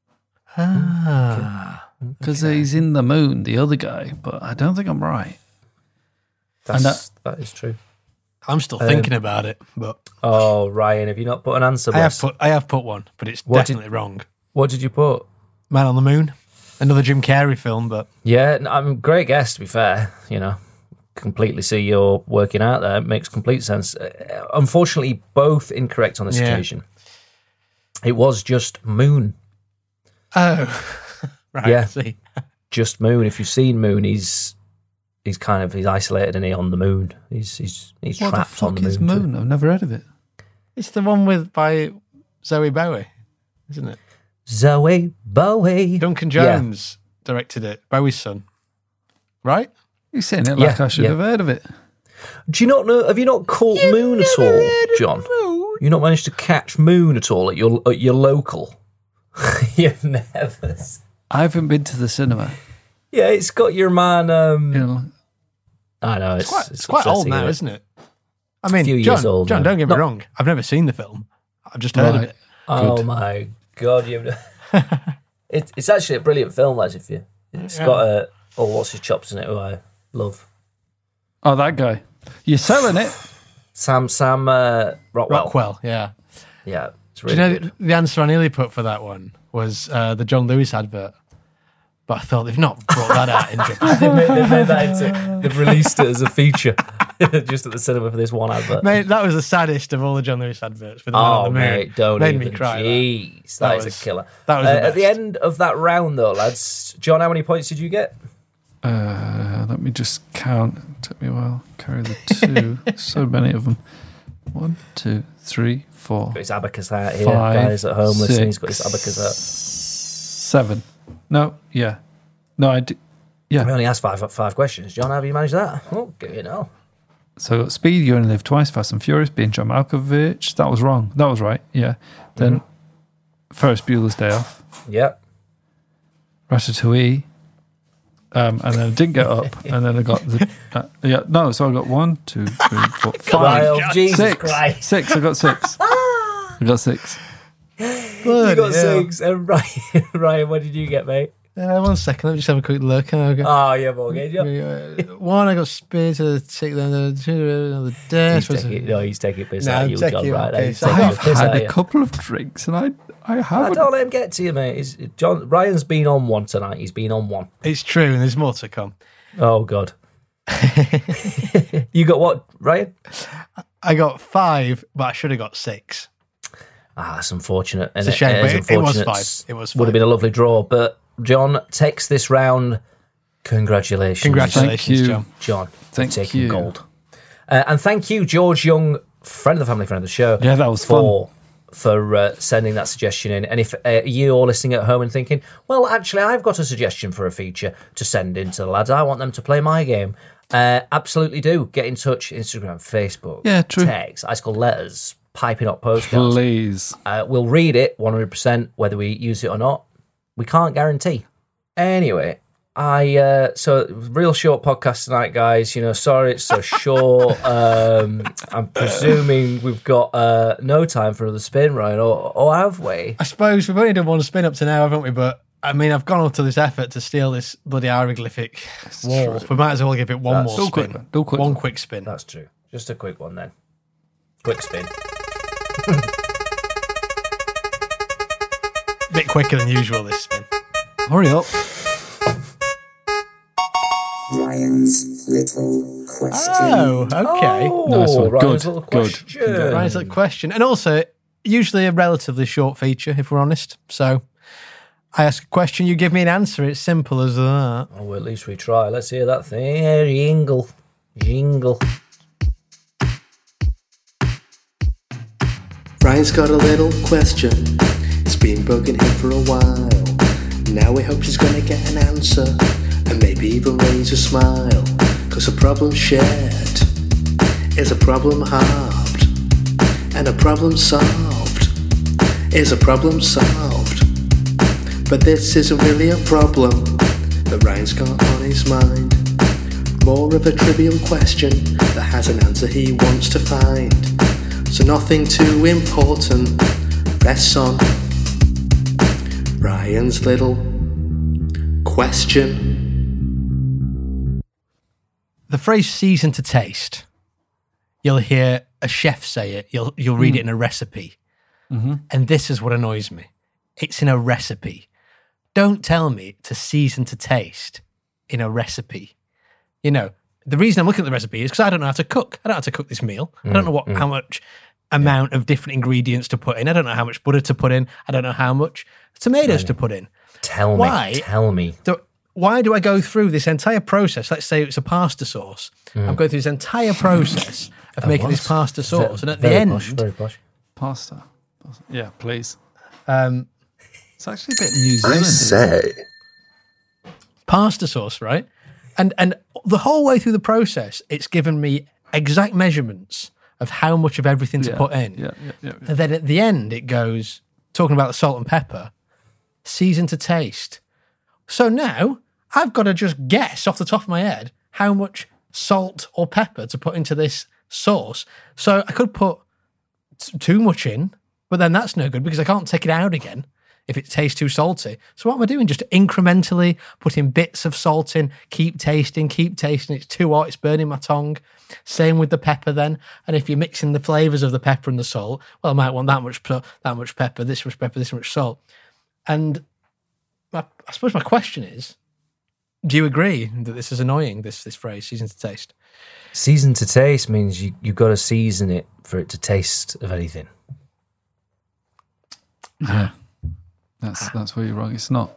Ah, Because he's in the moon, the other guy, but I don't think I'm right. That's, that- that is true. I'm still thinking about it, but Oh, Ryan, have you not put an answer? I have boss? put I have put one, but it's What did- definitely wrong. What did you put? Man on the Moon, another Jim Carrey film, but Yeah, n- I'm a great guess, to be fair. You know, completely see you're working out there. It makes complete sense. Uh, unfortunately, both incorrect on this Yeah. occasion. It was just Moon. oh, right. Yeah. I see. Just Moon. If you've seen Moon, he's he's kind of he's isolated and he on the moon. He's he's he's What the trapped on fuck the is moon. too. Moon? I've never heard of it. It's the one with by Zoe Bowie, isn't it? Zoe Bowie. Duncan Yeah. Jones directed it. Bowie's son, right? You're saying it like Yeah, I should yeah. have heard of it. Do you not know? Have you not caught Moon at all, John? You not managed to catch Moon at all at your at your local? You've never. s- I haven't been to the cinema. Yeah, it's got your man. Um, You know, I know it's It's quite, it's quite old upsetting, now, isn't it? isn't it? I mean, Few John, years old John, now. don't get me Not- wrong. I've never seen the film. I've just heard of Right. it. Oh Good. my god, you've. it, it's actually a brilliant film, lads. If you, it's Yeah. got a oh, what's his chops in it? Who I love. oh, that guy. You're selling it. Sam Sam uh, Rockwell. Rockwell, yeah. Yeah, it's Do really you know good. the, the answer I nearly put for that one was uh, the John Lewis advert, but I thought they've not brought that out in Japan. They've made, they've made that into. They've released it as a feature, just at the cinema for this one advert. Mate, that was the saddest of all the John Lewis adverts. With the Man Oh, on the Moon. mate, don't Made even. me cry. that. Jeez, that, That is was- a killer. that was Uh, the at the best. end of that round, though, lads. John, how many points did you get? Uh, let me just count. It took me a while. Carry the two. So many of them. One, two, three, four, Got his abacus out here, five, guys at home listening. He's got his six, abacus out. seven. No, yeah. No, I do. We Yeah. only asked five five questions. John, how have you managed that? Oh, give it now. So Speed, You Only Live Twice, Fast and Furious, being John Malkovich. That was wrong. That was right. Yeah. Then Ferris Bueller's Day Off, Yep. Ratatouille, um, and then I didn't get up, and then I got the uh, yeah no, so I got one, two, three, four, five, Kyle, Jesus six, Christ. six. I got six. I got six. You got six. And Ryan, Ryan, what did you get, mate? Uh, one second, let me just have a quick look. Okay. Oh, yeah, Morgan. Yeah. One, I got spear to the tick, then the two, another dash. He's taking, no, he's taking a piss No, out I'm of you, taking John. you, Right, okay, he's so taking a I've piss out had of a you. couple of drinks, and I I I haven't. don't let him get to you, mate. He's, John Ryan's been on one tonight. He's been on one. It's true, and there's more to come. Oh, God. You got what, Ryan? I got five, but I should have got six. Ah, that's unfortunate. It's a shame, It but is it, it was unfortunate. five. It was Would have five. been a lovely draw. But John takes this round. Congratulations. Congratulations, Thank you. John. John, for Thank taking you. gold. Uh, and thank you, George Young, friend of the family, friend of the show. Yeah, that was for, For uh, sending that suggestion in. And if uh, you're all listening at home and thinking, well, actually, I've got a suggestion for a feature to send in to the lads. I want them to play my game. Uh, absolutely do. Get in touch. Instagram, Facebook. Yeah, true. Text, ice cold letters, piping up postcards. Please. Uh, we'll read it one hundred percent, whether we use it or not. We can't guarantee. Anyway, I uh, so real short podcast tonight, guys. You know, sorry it's so short. um, I'm presuming we've got uh, no time for another spin, Ryan, or, or have we? I suppose we've only done one spin up to now, haven't we? But I mean, I've gone up to this effort to steal this bloody hieroglyphic wall. We might as well give it one That's more do a quick spin. one, do a quick one one. quick spin. That's true. Just a quick one then. Quick spin. Bit quicker than usual, this spin. Hurry up. Ryan's little question. Oh, okay. Oh, Nice one. Ryan's Good, little good. question. Right, so question. And also, usually a relatively short feature, if we're honest. So I ask a question, you give me an answer. It's simple as that. Oh, well, at least we try. Let's hear that thing. Yeah, jingle. Jingle. Ryan's got a little question. It's been bugging him for a while. Now he hopes he's gonna get an answer and maybe even raise a smile. Cause a problem shared is a problem halved, and a problem solved is a problem solved. But this isn't really a problem that Ryan's got on his mind. More of a trivial question that has an answer he wants to find. So nothing too important rests on Ryan's little question. The phrase season to taste, you'll hear a chef say it, you'll you'll read it in a recipe. And this is what annoys me. It's in a recipe. Don't tell me to season to taste in a recipe. You know, the reason I'm looking at the recipe is because I don't know how to cook. I don't know how to cook this meal. I don't know what how much amount of different ingredients to put in. I don't know how much butter to put in. I don't know how much tomatoes to put in. Tell me. Why? Tell me. So why do I go through this entire process? Let's say it's a pasta sauce. I'm going through this entire process of making this pasta sauce. And at the Very end, posh, very posh. Pasta. Pasta. Yeah, please. um, It's actually a bit New I Zealand. say. pasta sauce, right? And and the whole way through the process, it's given me exact measurements of how much of everything to Yeah, put in. Yeah, yeah, yeah. And then at the end, it goes, talking about the salt and pepper, season to taste. So now I've got to just guess off the top of my head how much salt or pepper to put into this sauce. So I could put t- too much in, but then that's no good because I can't take it out again if it tastes too salty. So what am I doing? Just incrementally putting bits of salt in, keep tasting, keep tasting. It's too hot, it's burning my tongue. Same with the pepper then. And if you're mixing the flavours of the pepper and the salt, well, I might want that much that much pepper, this much pepper, this much salt. And my, I suppose my question is, do you agree that this is annoying, this this phrase, season to taste? Season to taste means you, you've got to season it for it to taste of anything. Yeah. That's that's where you're wrong. It's not.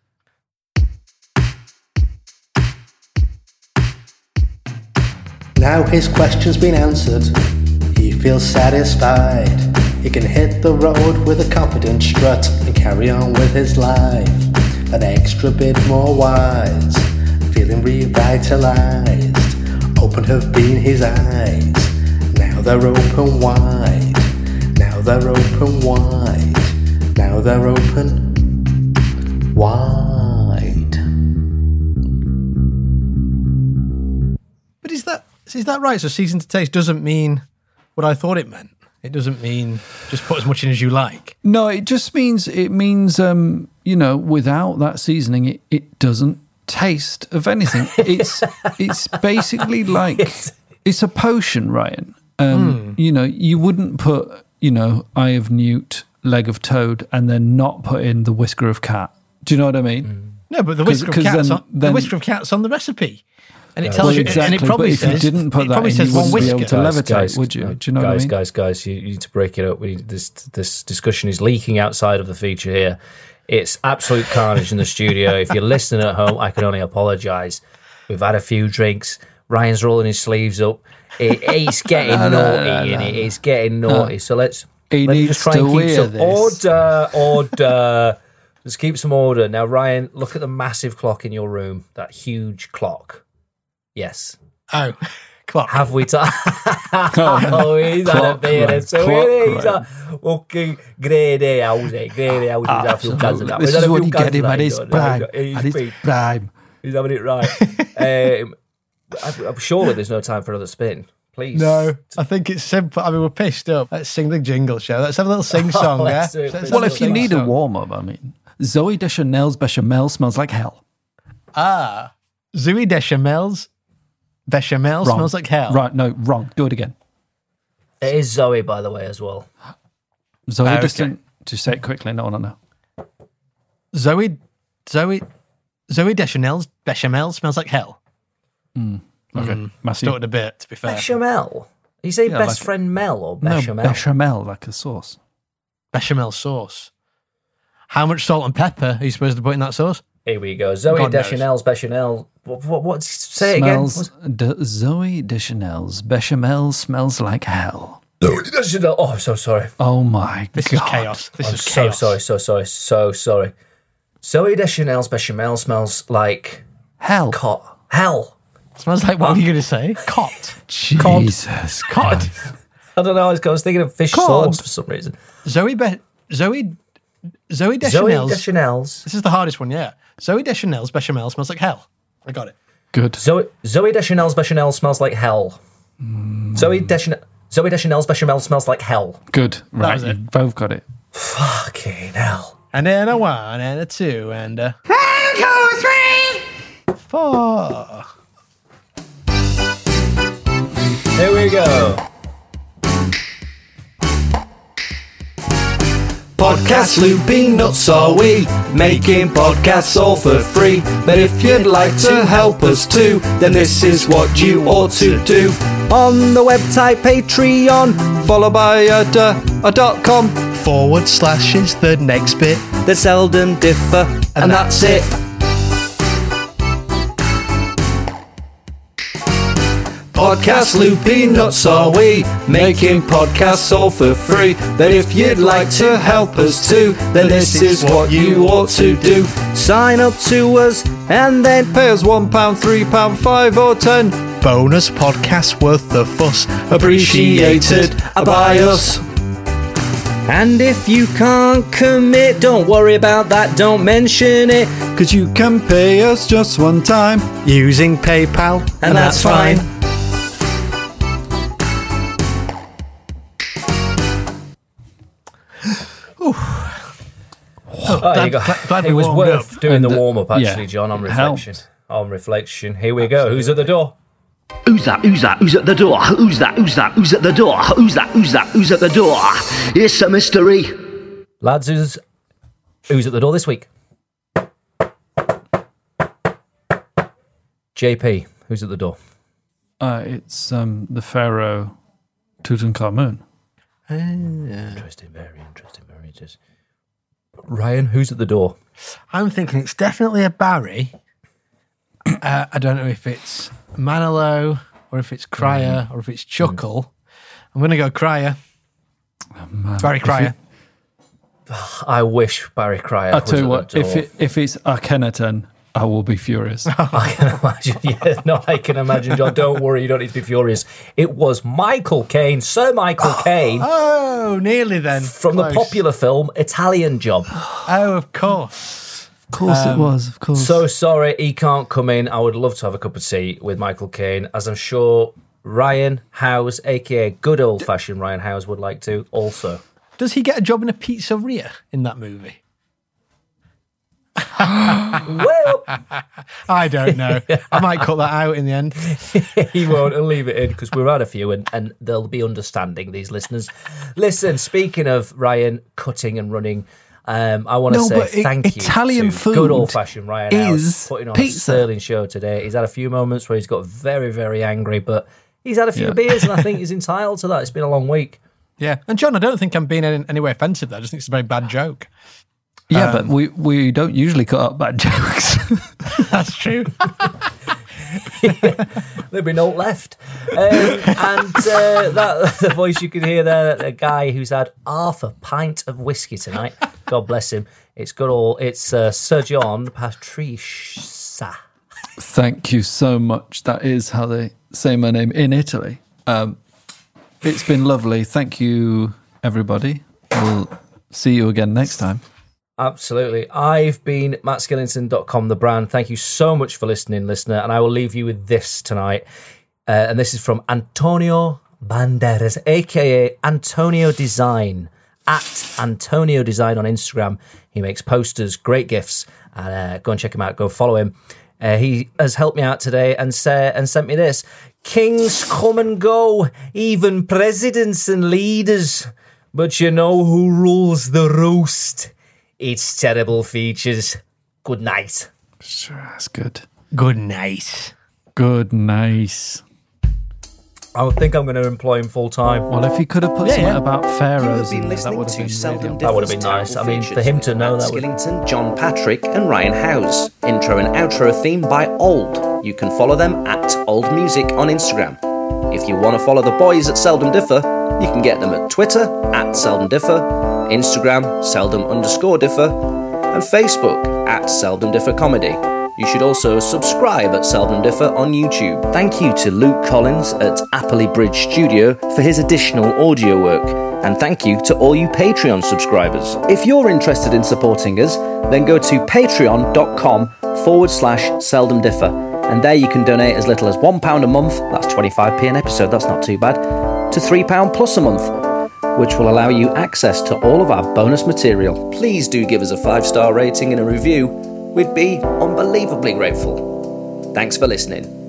Now his question's been answered, he feels satisfied. He can hit the road with a confident strut and carry on with his life. An extra bit more wise, feeling revitalized. Open have been his eyes, now they're open wide. Now they're open wide. Now they're open wide. But is that is that right? So seasoned to taste doesn't mean what I thought it meant. It doesn't mean just put as much in as you like. No, it just means it means um, you know, without that seasoning, it, it doesn't taste of anything. It's it's basically like it's a potion, Ryan. Um, mm. You know, you wouldn't put you know eye of newt, leg of toad, and then not put in the whisker of cat. Do you know what I mean? Mm. No, but the whisker of cat's then, on, then, the whisker of cat's on the recipe. And it tells well, you, exactly, and it probably but if says, you didn't put that in, you wouldn't be able to guys, levitate, guys, would you? No, Do you know guys, what I mean? Guys, guys, you, you need to break it up. We, this this discussion is leaking outside of the feature here. It's absolute carnage in the studio. If you're listening at home, I can only apologise. We've had a few drinks. Ryan's rolling his sleeves up. It, it's getting no, no, naughty, no, no, in no. it? It's getting naughty. So let's, He let's needs just try to and keep wear some this. order, order. Let's keep some order. Now, Ryan, look at the massive clock in your room. That huge clock. Yes. Oh, clock. Have we time? Oh, he's had a Clock, beer. right. So Clock, he's right. a fucking great day out there. Great day out there. Absolutely. This is what you get him at his prime. At his prime. He's having it right. um, I- I'm surely there's no time for another spin. Please. No, I think it's simple. I mean, we're pissed up. Let's sing the jingle show. Let's have a little sing song, Oh, yeah? let's do it. Let's have Well, a if little you sing need a song. warm up, I mean, Zoe Deschanel's bechamel smells like hell. Ah, Zooey Deschanel's bechamel Wrong. smells like hell. Right? No, wrong. Do it again. It is Zoe, by the way, as well. Zoe Ah, okay. Deschanel. Just say it quickly. No, no, no. Zoe, Zoe, Zoe Deschanel's bechamel smells like hell. Okay, Mm, Matthew. Stuttered a bit, to be fair. Bechamel. You say Yeah, best like- friend Mel or No, bechamel? bechamel, like a sauce. Bechamel sauce. How much salt and pepper are you supposed to put in that sauce? Here we go. Zoe God knows. Deschanel's bechamel. What? What? What's say it again? Smells. De- Zoe Deschanel's bechamel smells like hell. Zoe Deschanel. Oh, I'm so sorry. Oh my This god! is chaos. This I'm is so chaos. sorry. So sorry. So sorry. Zoe Deschanel's bechamel smells like Hell. cot. Hell. Smells like, what were you going to say? Cot. Jesus Cod. I don't know. I was, I was thinking of fish Cod. sauce for some reason. Zoe, Be- Zoe, Zoe Zoe Deschanel's. Deschanel's. This is the hardest one, yeah. Zoe Deschanel's bechamel smells like hell. I got it. Good. Zoe Zoe Deschanel's bechamel smells like hell. Zoe Deschanel. Zoe Deschanel's bechamel smells like hell. Good. Right. was it. You've both got it. Fucking hell. And then a one, and a two, and a... One, two, three! Four. Here we go. Podcast looping nuts are we, making podcasts all for free. But if you'd like to help us too, then this is what you ought to do. On the website Patreon, followed by a, d- a dot com. Forward slash is the next bit. They seldom differ, and, And that's that's it. Podcast looping nuts are we, making podcasts all for free. But if you'd like to help us too, then this is what you ought to do. Sign up to us and then Pay us one pound, three pound, five or ten. Bonus podcast worth the fuss. appreciated by us. And if you can't commit, don't worry about that, don't mention it, Cause you can pay us just one time. Using PayPal. and that's fine. Oh, there you go. glad- glad it we was warmed worth up. doing And the the- warm up, actually, yeah, John, on it reflection. helped. On reflection. Here we go. Who's at the door? Who's that? Who's that? Who's at the door? Who's that? Who's that? Who's at the door? Who's that? Who's that? Who's at the door? It's a mystery. Lads, who's, who's at the door this week? J P, who's at the door? Uh, it's um, the pharaoh Tutankhamun. Interesting, very interesting, very interesting. Ryan, who's at the door? I'm thinking it's definitely a Barry. Uh, I don't know if it's Manilow or if it's Cryer or if it's Chuckle. I'm going to go Cryer. Barry Cryer. I wish Barry Cryer I'll was tell you at what, the if door. it, if it's Akhenaten, I will be furious. I can imagine. Yeah, no, I can imagine, John. Don't worry, you don't need to be furious. It was Michael Caine, Sir Michael Caine, Oh, nearly then. from the Close. popular film Italian Job. Oh, of course. Of course it was, of course. So sorry he can't come in. I would love to have a cup of tea with Michael Caine, as I'm sure Ryan Howes, aka good old fashioned Ryan Howes, would like to also. Does he get a job in a pizzeria in that movie? Well, I don't know. I might cut that out in the end. he won't. I'll leave it in because we've had a few and, and they'll be understanding, these listeners. Listen, speaking of Ryan cutting and running, um, I want to No, say but I- thank you Italian to food good old fashioned Ryan Howes is putting on pizza. a sterling show today. He's had a few moments where he's got very, very angry, but he's had a few Yeah. beers and I think he's entitled to that. It's been a long week. Yeah. And John, I don't think I'm being in any way offensive there. I just think it's a very bad joke. yeah, but we, we don't usually cut up bad jokes. That's true. There'll be no left. Um, and uh, that the voice you can hear there, a guy who's had half a pint of whiskey tonight. God bless him. It's good all. It's uh, Sir John Patricia. Thank you so much. That is how they say my name in Italy. Um, it's been lovely. Thank you, everybody. We'll see you again next time. Absolutely. I've been Matt Skillington dot com, the brand. Thank you so much for listening, listener. And I will leave you with this tonight. Uh, and this is from Antonio Banderas, a k a. Antonio Design, at Antonio Design on Instagram. He makes posters, great gifts. And uh, go and check him out. Go follow him. Uh, he has helped me out today and, say, and sent me this. Kings come and go, even presidents and leaders. But you know who rules the roost? It's Terrible Features. Good night. Sure, that's good. Good night. Good, nice. I would think I'm going to employ him full time. Well, if you could have put Yeah, something yeah. about You have pharaohs been in there, that listening would have to been Seldom really... That would have been Different's nice. I Terrible mean, Features for him to with know Matt that would- Skillington, John Patrick, and Ryan Howes. Intro and outro theme by Old. You can follow them at Old Music on Instagram. If you want to follow the boys at Seldom Differ, you can get them at Twitter at Seldom Differ, Instagram Seldom underscore Differ, and Facebook at Seldom Differ Comedy. You should also subscribe at Seldom Differ on YouTube. Thank you to Luke Collins at Appley Bridge Studio for his additional audio work. And thank you to all you Patreon subscribers. If you're interested in supporting us, then go to patreon.com forward slash Seldom Differ. And there you can donate as little as one pound a month, that's twenty-five p an episode, that's not too bad, to three pounds plus a month, which will allow you access to all of our bonus material. Please do give us a five-star rating and a review. We'd be unbelievably grateful. Thanks for listening.